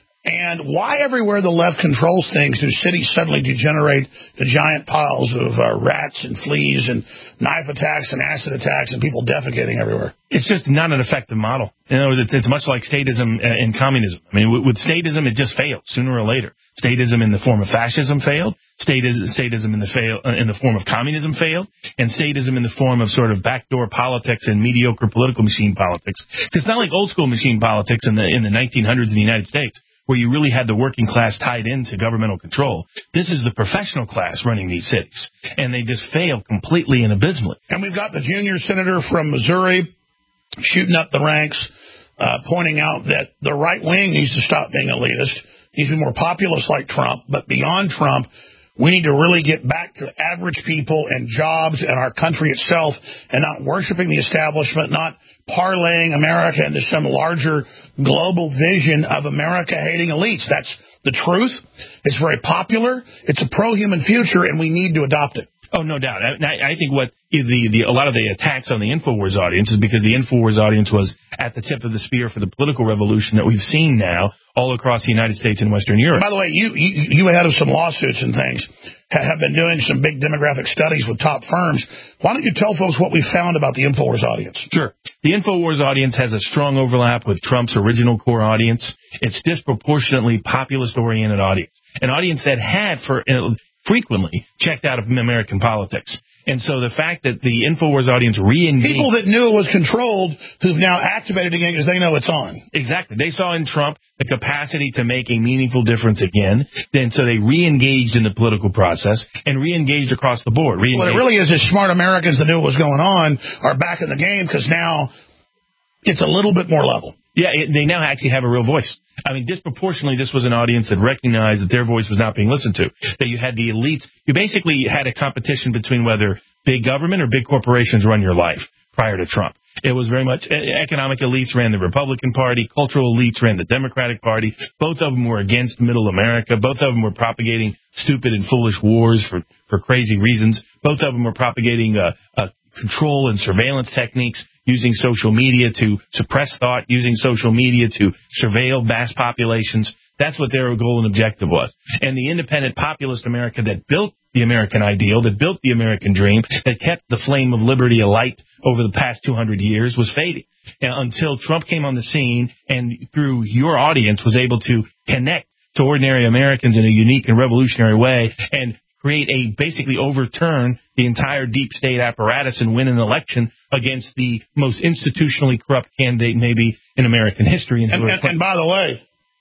And why everywhere the left controls things do cities suddenly degenerate to giant piles of uh, rats and fleas and knife attacks and acid attacks and people defecating everywhere? It's just not an effective model. You know, it's, it's much like statism and communism. I mean, with, with statism, it just fails sooner or later. Statism in the form of fascism failed. Statism, statism in the fail in the form of communism failed, and statism in the form of sort of backdoor politics and mediocre political machine politics. It's not like old school machine politics in the in the nineteen hundreds in the United States, where you really had the working class tied into governmental control. This is the professional class running these cities, and they just fail completely and abysmally. And we've got the junior senator from Missouri shooting up the ranks, uh, pointing out that the right wing needs to stop being elitist, needs to be more populist like Trump, but beyond Trump, we need to really get back to average people and jobs and our country itself and not worshiping the establishment, not parlaying America into some larger global vision of America-hating elites. That's the truth. It's very popular. It's a pro-human future, and we need to adopt it. Oh, no doubt. I, I think what the, the a lot of the attacks on the InfoWars audience is because the InfoWars audience was at the tip of the spear for the political revolution that we've seen now all across the United States and Western Europe. By the way, you, you, you ahead of some lawsuits and things, have been doing some big demographic studies with top firms. Why don't you tell folks what we found about the InfoWars audience? Sure. The InfoWars audience has a strong overlap with Trump's original core audience. It's disproportionately populist-oriented audience, an audience that had for uh, frequently checked out of American politics. And so the fact that the InfoWars audience re-engaged... People that knew it was controlled who've now activated again because they know it's on. Exactly. They saw in Trump the capacity to make a meaningful difference again. Then so they re-engaged in the political process and re-engaged across the board. Re-engaged. What it really is is smart Americans that knew what was going on are back in the game because now it's a little bit more level. Yeah, it, they now actually have a real voice. I mean, disproportionately, this was an audience that recognized that their voice was not being listened to, that you had the elites. You basically had a competition between whether big government or big corporations run your life prior to Trump. It was very much economic elites ran the Republican Party, cultural elites ran the Democratic Party. Both of them were against middle America. Both of them were propagating stupid and foolish wars for, for crazy reasons. Both of them were propagating uh, uh, control and surveillance techniques, using social media to suppress thought, using social media to surveil mass populations. That's what their goal and objective was. And the independent populist America that built the American ideal, that built the American dream, that kept the flame of liberty alight over the past two hundred years, was fading. And until Trump came on the scene and through your audience was able to connect to ordinary Americans in a unique and revolutionary way and create a basically overturn the entire deep state apparatus and win an election against the most institutionally corrupt candidate maybe in American history. And, and, and by the way,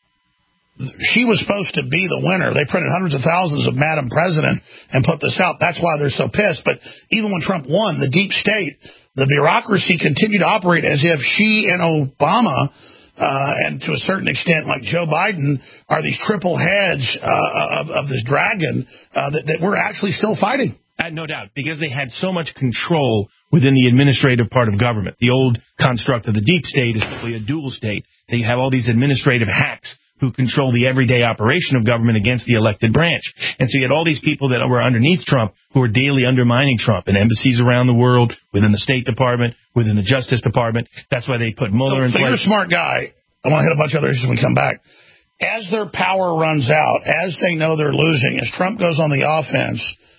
she was supposed to be the winner. They printed hundreds of thousands of Madam President and put this out. That's why they're so pissed. But even when Trump won, the deep state, the bureaucracy continued to operate as if she and Obama, uh, and to a certain extent like Joe Biden, are these triple heads uh, of, of this dragon uh, that, that we're actually still fighting. Uh, no doubt, because they had so much control within the administrative part of government. The old construct of the deep state is simply a dual state. They have all these administrative hacks who control the everyday operation of government against the elected branch. And so you had all these people that were underneath Trump who were daily undermining Trump in embassies around the world, within the State Department, within the Justice Department. That's why they put Mueller so, in so place. You're a smart guy. I want to hit a bunch of other issues when we come back. As their power runs out, as they know they're losing, as Trump goes on the offense,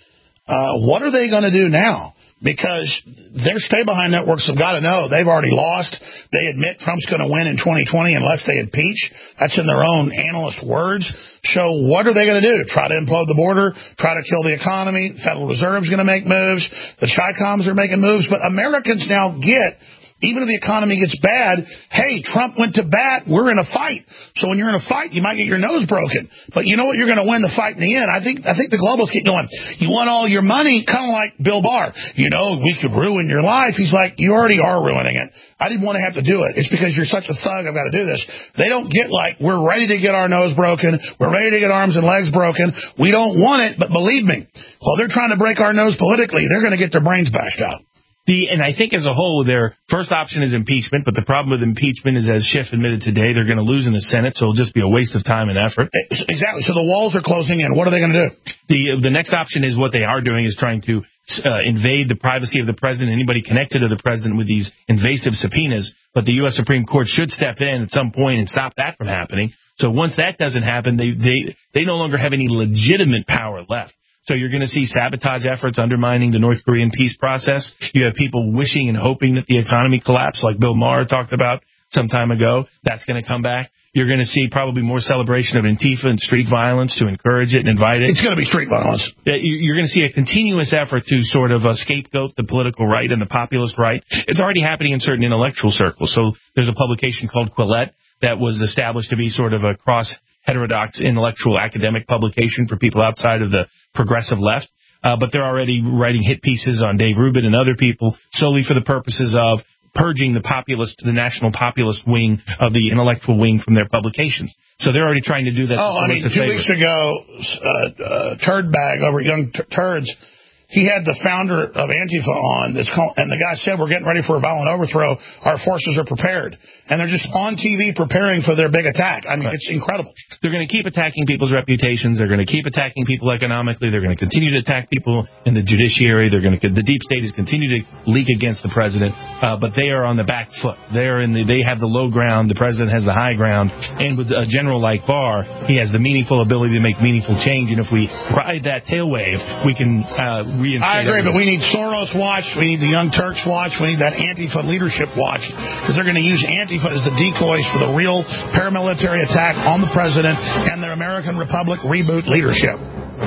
uh, what are they going to do now? Because their stay-behind networks have got to know they've already lost. They admit Trump's going to win in twenty twenty unless they impeach. That's in their own analyst words. So what are they going to do? Try to implode the border? Try to kill the economy? The Federal Reserve's going to make moves. The Chi-Coms are making moves. But Americans now get, even if the economy gets bad, hey, Trump went to bat, we're in a fight. So when you're in a fight, you might get your nose broken. But you know what? You're going to win the fight in the end. I think I think the globalists keep going, you want all your money, kind of like Bill Barr. You know, we could ruin your life. He's like, you already are ruining it. I didn't want to have to do it. It's because you're such a thug, I've got to do this. They don't get like, we're ready to get our nose broken. We're ready to get arms and legs broken. We don't want it, but believe me, while they're trying to break our nose politically, they're going to get their brains bashed out. The, and I think as a whole, their first option is impeachment, but the problem with impeachment is, as Schiff admitted today, they're going to lose in the Senate, so it'll just be a waste of time and effort. Exactly. So the walls are closing in. What are they going to do? The the next option is what they are doing is trying to uh, invade the privacy of the president, anybody connected to the president with these invasive subpoenas, but the U S Supreme Court should step in at some point and stop that from happening. So once that doesn't happen, they they, they no longer have any legitimate power left. So you're going to see sabotage efforts undermining the North Korean peace process. You have people wishing and hoping that the economy collapse, like Bill Maher talked about some time ago. That's going to come back. You're going to see probably more celebration of Antifa and street violence to encourage it and invite it. It's going to be street violence. You're going to see a continuous effort to sort of uh, scapegoat the political right and the populist right. It's already happening in certain intellectual circles. So there's a publication called Quillette that was established to be sort of a cross heterodox intellectual academic publication for people outside of the progressive left. Uh, but they're already writing hit pieces on Dave Rubin and other people solely for the purposes of purging the populist, the national populist wing of the intellectual wing from their publications. So they're already trying to do that. Oh, I mean, two favor. weeks ago, uh, uh, Turd Bag over at Young T- Turds, he had the founder of Antifa on, that's called, and the guy said, we're getting ready for a violent overthrow. Our forces are prepared. And they're just on T V preparing for their big attack. I mean, right. It's incredible. They're going to keep attacking people's reputations. They're going to keep attacking people economically. They're going to continue to attack people in the judiciary. They're going to, the deep state is continue to leak against the president, uh, but they are on the back foot. They're in the, they have the low ground. The president has the high ground. And with a general like Barr, he has the meaningful ability to make meaningful change. And if we ride that tail wave, we can uh, I agree, but we need Soros watch, we need the Young Turks watch, we need that Antifa leadership watch, because they're going to use Antifa as the decoys for the real paramilitary attack on the president and their American Republic reboot leadership.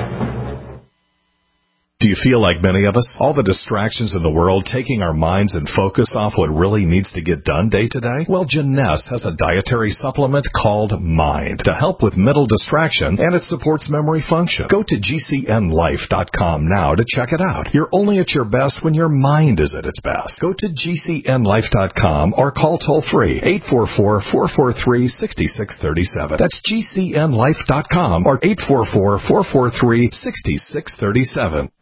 Do you feel like many of us? All the distractions in the world taking our minds and focus off what really needs to get done day to day? Well, Jeunesse has a dietary supplement called Mind to help with mental distraction, and it supports memory function. Go to G C N life dot com now to check it out. You're only at your best when your mind is at its best. Go to G C N life dot com or call toll-free eight four four, four four three, six six three seven. That's G C N life dot com or eight four four, four four three, six six three seven.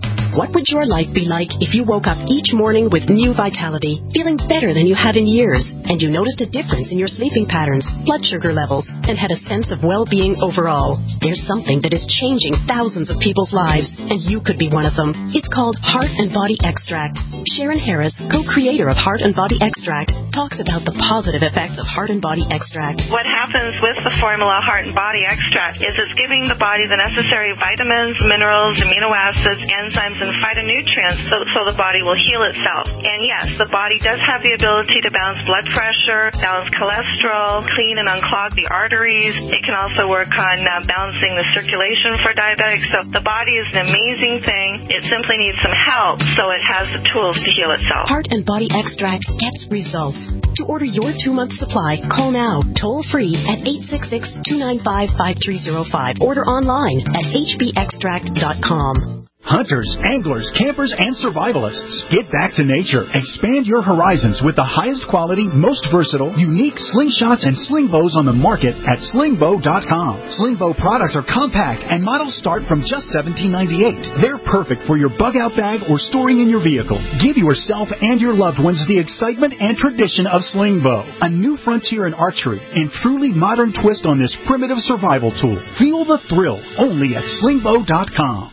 What would your life be like if you woke up each morning with new vitality, feeling better than you have in years, and you noticed a difference in your sleeping patterns, blood sugar levels, and had a sense of well-being overall? There's something that is changing thousands of people's lives, and you could be one of them. It's called Heart and Body Extract. Sharon Harris, co-creator of Heart and Body Extract, talks about the positive effects of Heart and Body Extract. What happens with the formula Heart and Body Extract is it's giving the body the necessary vitamins, minerals, amino acids, enzymes, and phytonutrients so, so the body will heal itself. And yes, the body does have the ability to balance blood pressure, balance cholesterol, clean and unclog the arteries. It can also work on uh, balancing the circulation for diabetics. So the body is an amazing thing. It simply needs some help so it has the tools to heal itself. Heart and Body Extract gets results. To order your two-month supply, call now, toll-free at eight six six, two nine five, five three zero five. Order online at h b extract dot com. Hunters, anglers, campers, and survivalists. Get back to nature. Expand your horizons with the highest quality, most versatile, unique slingshots and sling bows on the market at sling bow dot com. Sling bow products are compact and models start from just seventeen ninety-eight. They're perfect for your bug-out bag or storing in your vehicle. Give yourself and your loved ones the excitement and tradition of sling bow. A new frontier in archery and truly modern twist on this primitive survival tool. Feel the thrill only at sling bow dot com.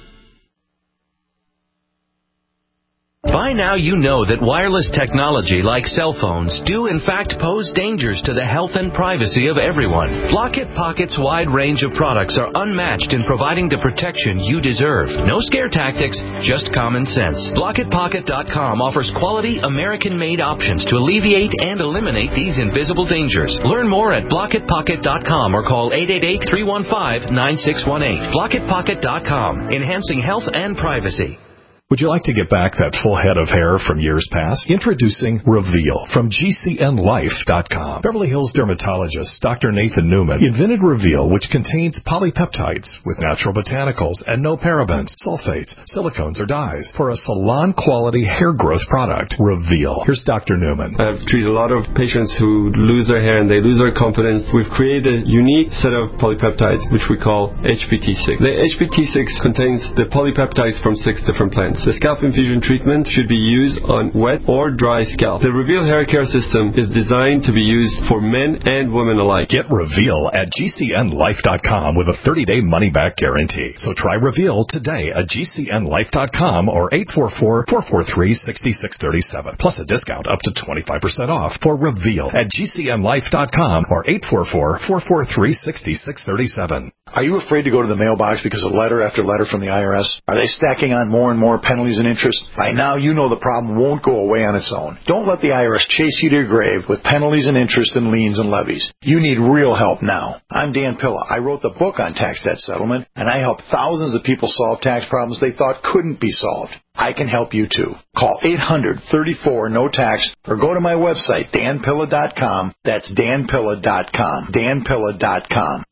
By now you know that wireless technology like cell phones do in fact pose dangers to the health and privacy of everyone. Blockit Pocket's wide range of products are unmatched in providing the protection you deserve. No scare tactics, just common sense. Blockit Pocket dot com offers quality American-made options to alleviate and eliminate these invisible dangers. Learn more at Blockit Pocket dot com or call eight eight eight, three one five, nine six one eight. Blockit Pocket dot com, enhancing health and privacy. Would you like to get back that full head of hair from years past? Introducing Reveal from G C N life dot com. Beverly Hills dermatologist Doctor Nathan Newman invented Reveal, which contains polypeptides with natural botanicals and no parabens, sulfates, silicones, or dyes for a salon-quality hair growth product. Reveal. Here's Doctor Newman. I've treated a lot of patients who lose their hair and they lose their confidence. We've created a unique set of polypeptides, which we call H P T six. The H P T six contains the polypeptides from six different plants. The scalp infusion treatment should be used on wet or dry scalp. The Reveal hair care system is designed to be used for men and women alike. Get Reveal at G C N life dot com with a thirty-day money-back guarantee. So try Reveal today at G C N life dot com or eight four four, four four three, six six three seven. Plus a discount up to twenty-five percent off for Reveal at G C N life dot com or eight four four, four four three, six six three seven. Are you afraid to go to the mailbox because of letter after letter from the I R S? Are they stacking on more and more penalties and interest? By now, you know the problem won't go away on its own. Don't let the I R S chase you to your grave with penalties and interest and liens and levies. You need real help now. I'm Dan Pilla. I wrote the book on tax debt settlement, and I helped thousands of people solve tax problems they thought couldn't be solved. I can help you too. Call eight hundred, thirty-four, no tax or go to my website, dan pilla dot com. That's dan pilla dot com. dan pilla dot com.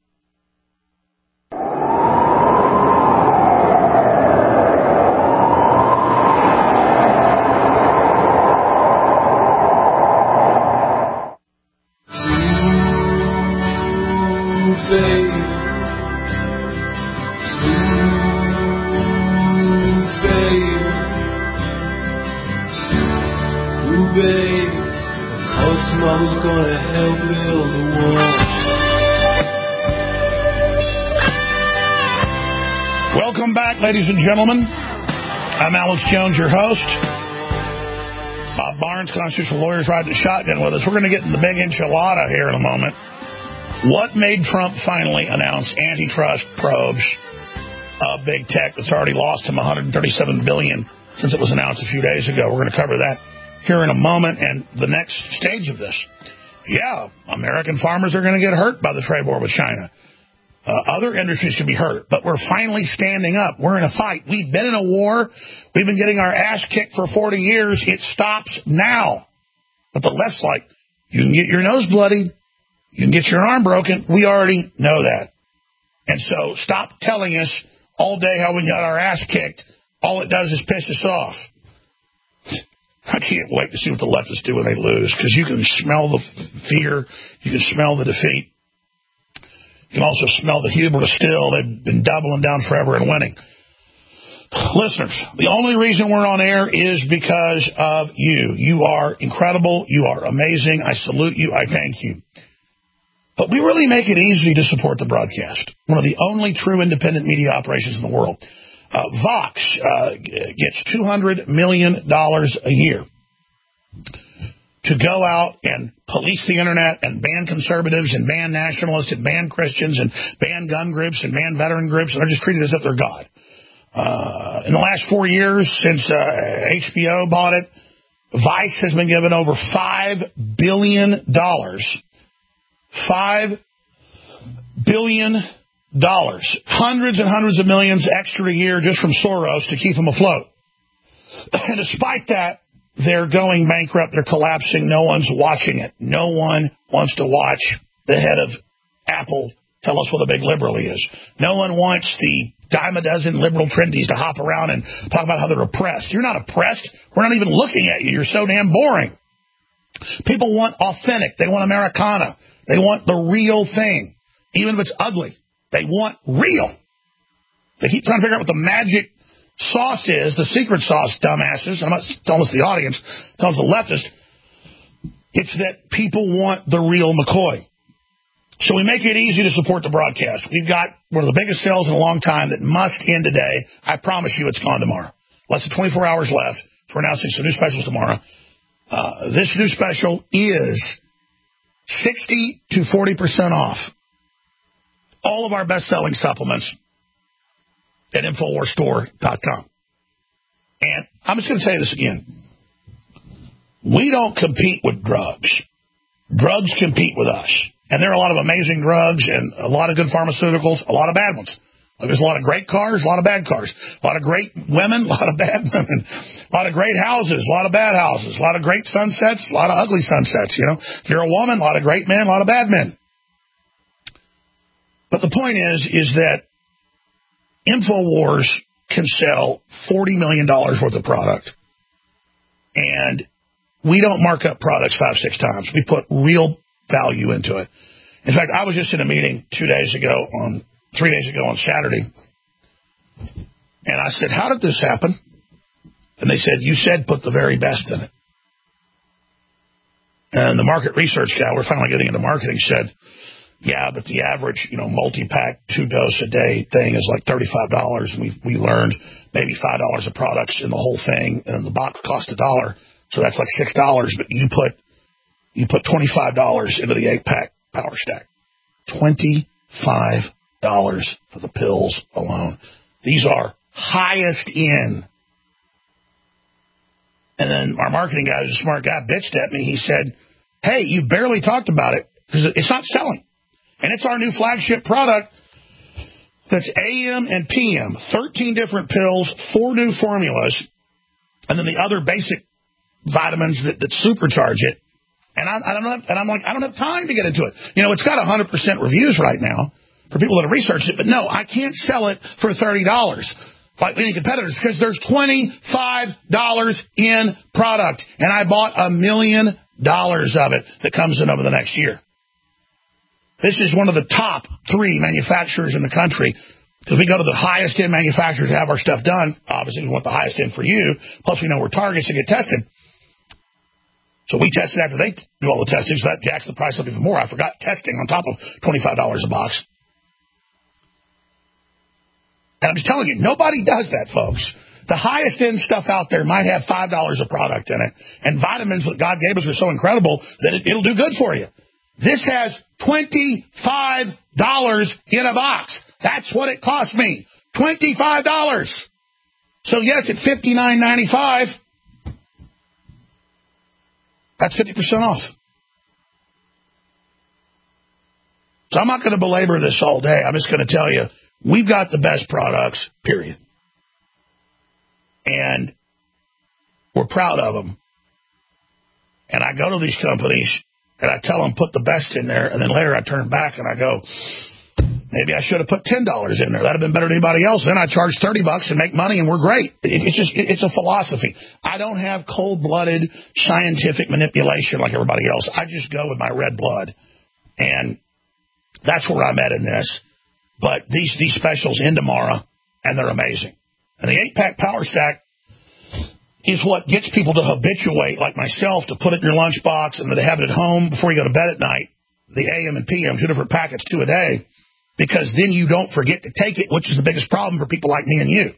Welcome back, ladies and gentlemen. I'm Alex Jones, your host. Bob Barnes, constitutional lawyers, riding the shotgun with us. We're going to get in the big enchilada here in a moment. What made Trump finally announce antitrust probes of big tech that's already lost him one hundred thirty-seven billion dollars since it was announced a few days ago? We're going to cover that here in a moment. And the next stage of this, yeah, American farmers are going to get hurt by the trade war with China. Uh, other industries could be hurt, but we're finally standing up. We're in a fight. We've been in a war. We've been getting our ass kicked for forty years. It stops now. But the left's like, you can get your nose bloodied. You can get your arm broken. We already know that. And so stop telling us all day how we got our ass kicked. All it does is piss us off. I can't wait to see what the leftists do when they lose, because you can smell the fear. You can smell the defeat. You can also smell the hubris still. They've been doubling down forever and winning. Listeners, the only reason we're on air is because of you. You are incredible. You are amazing. I salute you. I thank you. But we really make it easy to support the broadcast. One of the only true independent media operations in the world. Uh, Vox uh, gets two hundred million dollars a year to go out and police the internet and ban conservatives and ban nationalists and ban Christians and ban gun groups and ban veteran groups. And they're just treated as if they're God. Uh, in the last four years since uh, H B O bought it, Vice has been given over five billion dollars. five billion dollars. Hundreds and hundreds of millions extra a year just from Soros to keep them afloat. And despite that, they're going bankrupt. They're collapsing. No one's watching it. No one wants to watch the head of Apple tell us what a big liberal he is. No one wants the dime a dozen liberal trendies to hop around and talk about how they're oppressed. You're not oppressed. We're not even looking at you. You're so damn boring. People want authentic. They want Americana. They want the real thing, even if it's ugly. They want real. They keep trying to figure out what the magic sauce is, the secret sauce, dumbasses. I'm not telling us the audience, telling us the leftist. It's that people want the real McCoy. So we make it easy to support the broadcast. We've got one of the biggest sales in a long time that must end today. I promise you it's gone tomorrow. Less than twenty-four hours left. We're announcing some new specials tomorrow. Uh, this new special is sixty to forty percent off all of our best-selling supplements at Infowars Store dot com. And I'm just going to tell you this again. We don't compete with drugs. Drugs compete with us. And there are a lot of amazing drugs and a lot of good pharmaceuticals, a lot of bad ones. There's a lot of great cars, a lot of bad cars. A lot of great women, a lot of bad women. A lot of great houses, a lot of bad houses. A lot of great sunsets, a lot of ugly sunsets. You know, if you're a woman, a lot of great men, a lot of bad men. But the point is, is that InfoWars can sell forty million dollars worth of product. And we don't mark up products five, six times. We put real value into it. In fact, I was just in a meeting two days ago on, three days ago on Saturday. And I said, how did this happen? And they said, you said put the very best in it. And the market research guy, we're finally getting into marketing, said, yeah, but the average, you know, multi-pack, two-dose a day thing is like thirty-five dollars. And we we learned maybe five dollars of products in the whole thing, and the box cost a dollar. So that's like six dollars. But you put you put twenty-five dollars into the eight-pack Power Stack. twenty-five dollars for the pills alone. These are highest in. And then our marketing guy, who's a smart guy, bitched at me. He said, hey, you barely talked about it because it's not selling. And it's our new flagship product that's A M and P M. thirteen different pills, four new formulas, and then the other basic vitamins that, that supercharge it. And, I, I don't have, and I'm like, I don't have time to get into it. You know, it's got one hundred percent reviews right now for people that have researched it. But no, I can't sell it for thirty dollars like any competitors because there's twenty-five dollars in product. And I bought a million dollars of it that comes in over the next year. This is one of the top three manufacturers in the country because we go to the highest end manufacturers to have our stuff done. Obviously, we want the highest end for you. Plus, we know we're targets to get tested. So we tested after they do all the testing, so that jacks the price up even more. I forgot testing on top of twenty-five dollars a box. And I'm just telling you, nobody does that, folks. The highest end stuff out there might have five dollars of product in it. And vitamins that God gave us are so incredible that it, it'll do good for you. This has twenty-five dollars in a box. That's what it cost me. twenty-five dollars. So, yes, at fifty-nine ninety-five, that's fifty percent off. So I'm not going to belabor this all day. I'm just going to tell you, we've got the best products, period. And we're proud of them. And I go to these companies, and I tell them, put the best in there, and then later I turn back and I go, maybe I should have put ten dollars in there. That would have been better than anybody else. Then I charge thirty bucks and make money, and we're great. It, it's just, it, it's a philosophy. I don't have cold-blooded scientific manipulation like everybody else. I just go with my red blood. And that's where I'm at in this. But these, these specials end tomorrow, and they're amazing. And the eight-pack Power Stack is what gets people to habituate, like myself, to put it in your lunchbox and to have it at home before you go to bed at night, the A M and P M, two different packets, two a day, because then you don't forget to take it, which is the biggest problem for people like me and you.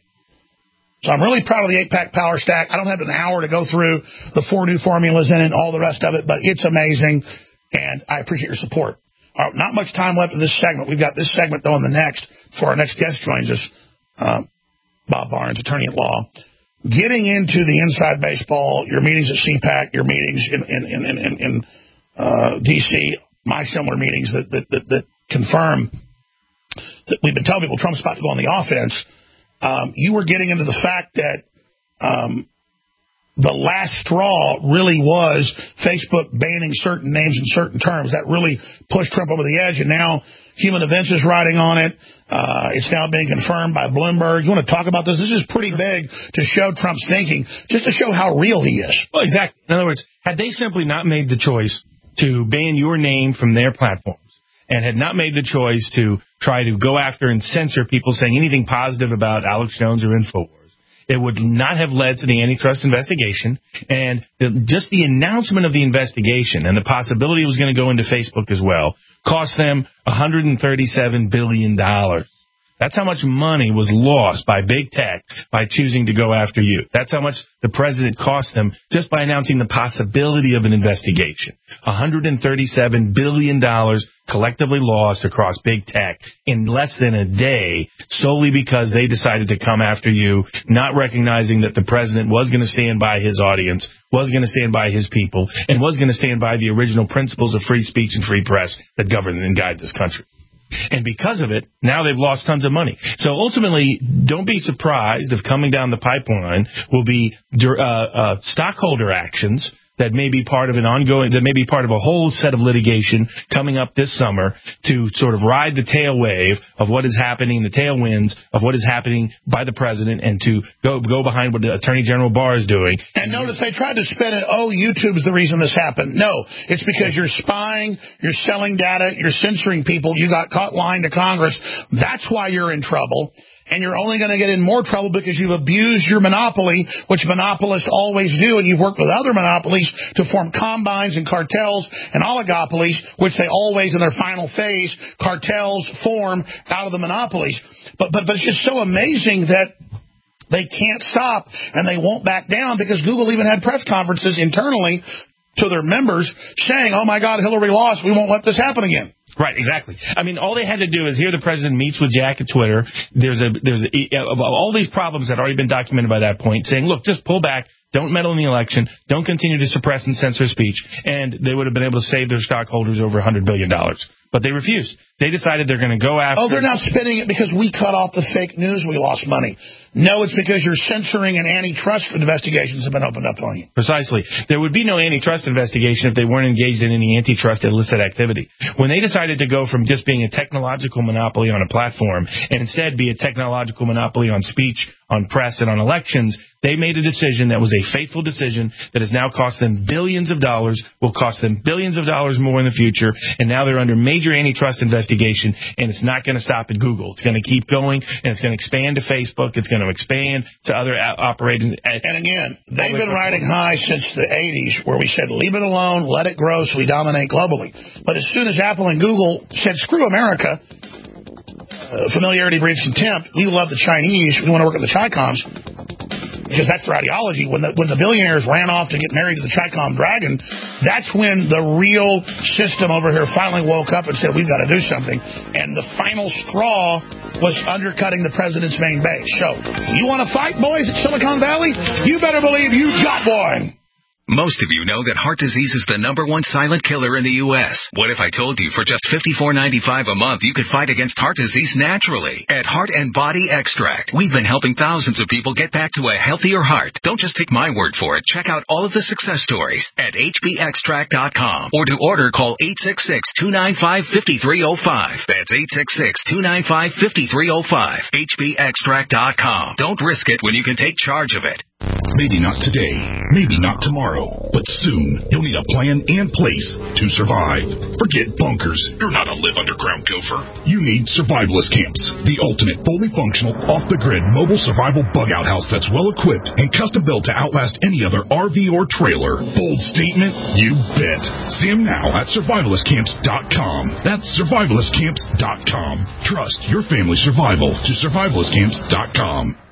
So I'm really proud of the eight-pack Power Stack. I don't have an hour to go through the four new formulas in it and all the rest of it, but it's amazing, and I appreciate your support. All right, not much time left in this segment. We've got this segment, though, in the next, before our next guest joins us, um, Bob Barnes, attorney at law. Getting into the inside baseball, your meetings at C PAC, your meetings in in in in, in uh, D C, my similar meetings that that, that that confirm that we've been telling people Trump's about to go on the offense. Um, you were getting into the fact that um, the last straw really was Facebook banning certain names and certain terms. That really pushed Trump over the edge, and now Human Events is riding on it. Uh, it's now being confirmed by Bloomberg. You want to talk about this? This is pretty big to show Trump's thinking, just to show how real he is. Well, exactly. In other words, had they simply not made the choice to ban your name from their platforms and had not made the choice to try to go after and censor people saying anything positive about Alex Jones or InfoWars, it would not have led to the antitrust investigation, and the, just the announcement of the investigation and the possibility it was going to go into Facebook as well cost them one hundred thirty-seven billion dollars. That's how much money was lost by big tech by choosing to go after you. That's how much the president cost them just by announcing the possibility of an investigation. one hundred thirty-seven billion dollars collectively lost across big tech in less than a day solely because they decided to come after you, not recognizing that the president was going to stand by his audience, was going to stand by his people, and was going to stand by the original principles of free speech and free press that govern and guide this country. And because of it, now they've lost tons of money. So ultimately, don't be surprised if coming down the pipeline will be uh, uh, stockholder actions that may be part of an ongoing, that may be part of a whole set of litigation coming up this summer to sort of ride the tail wave of what is happening, the tailwinds of what is happening by the president, and to go go behind what the Attorney General Barr is doing. And notice they tried to spin it, oh, YouTube's the reason this happened. No, it's because you're spying, you're selling data, you're censoring people, you got caught lying to Congress. That's why you're in trouble. And you're only going to get in more trouble because you've abused your monopoly, which monopolists always do, and you've worked with other monopolies to form combines and cartels and oligopolies, which they always, in their final phase, cartels form out of the monopolies. But, but, but it's just so amazing that they can't stop and they won't back down, because Google even had press conferences internally to their members saying, oh, my God, Hillary lost. We won't let this happen again. Right, exactly. I mean, all they had to do is here the president meets with Jack at Twitter. There's a there's a, of all these problems that had already been documented by that point, saying, look, just pull back, don't meddle in the election, don't continue to suppress and censor speech, and they would have been able to save their stockholders over one hundred billion dollars. But they refused. They decided they're going to go after... Oh, they're not spinning it because we cut off the fake news, we lost money. No, it's because your censoring and antitrust investigations have been opened up on you. Precisely. There would be no antitrust investigation if they weren't engaged in any antitrust illicit activity. When they decided to go from just being a technological monopoly on a platform and instead be a technological monopoly on speech, on press, and on elections, they made a decision that was a fateful decision that has now cost them billions of dollars, will cost them billions of dollars more in the future, and now they're under major antitrust investigation, and it's not going to stop at Google. It's going to keep going, and it's going to expand to Facebook. It's going to expand to other operators. And again, they've been riding high since the eighties, where we said, leave it alone, let it grow so we dominate globally. But as soon as Apple and Google said, screw America, uh, familiarity breeds contempt, we love the Chinese, we want to work with the Chi-Coms, because that's their ideology. When the when the billionaires ran off to get married to the Chi-Com dragon, that's when the real system over here finally woke up and said, we've got to do something. And the final straw was undercutting the president's main base. So, you want to fight, boys, at Silicon Valley? You better believe you got one. Most of you know that heart disease is the number one silent killer in the U S What if I told you for just fifty-four ninety-five a month you could fight against heart disease naturally? At Heart and Body Extract, we've been helping thousands of people get back to a healthier heart. Don't just take my word for it. Check out all of the success stories at H B extract dot com. Or to order, call eight six six, two nine five, five three zero five. That's eight six six, two nine five, five three zero five. H B extract dot com. Don't risk it when you can take charge of it. Maybe not today, maybe not tomorrow, but soon you'll need a plan and place to survive. Forget bunkers. You're not a live underground gopher. You need survivalist camps, the ultimate fully functional, off-the-grid mobile survival bug-out house that's well-equipped and custom-built to outlast any other R V or trailer. Bold statement? You bet. See them now at survivalist camps dot com. That's survivalist camps dot com. Trust your family's survival to survivalist camps dot com.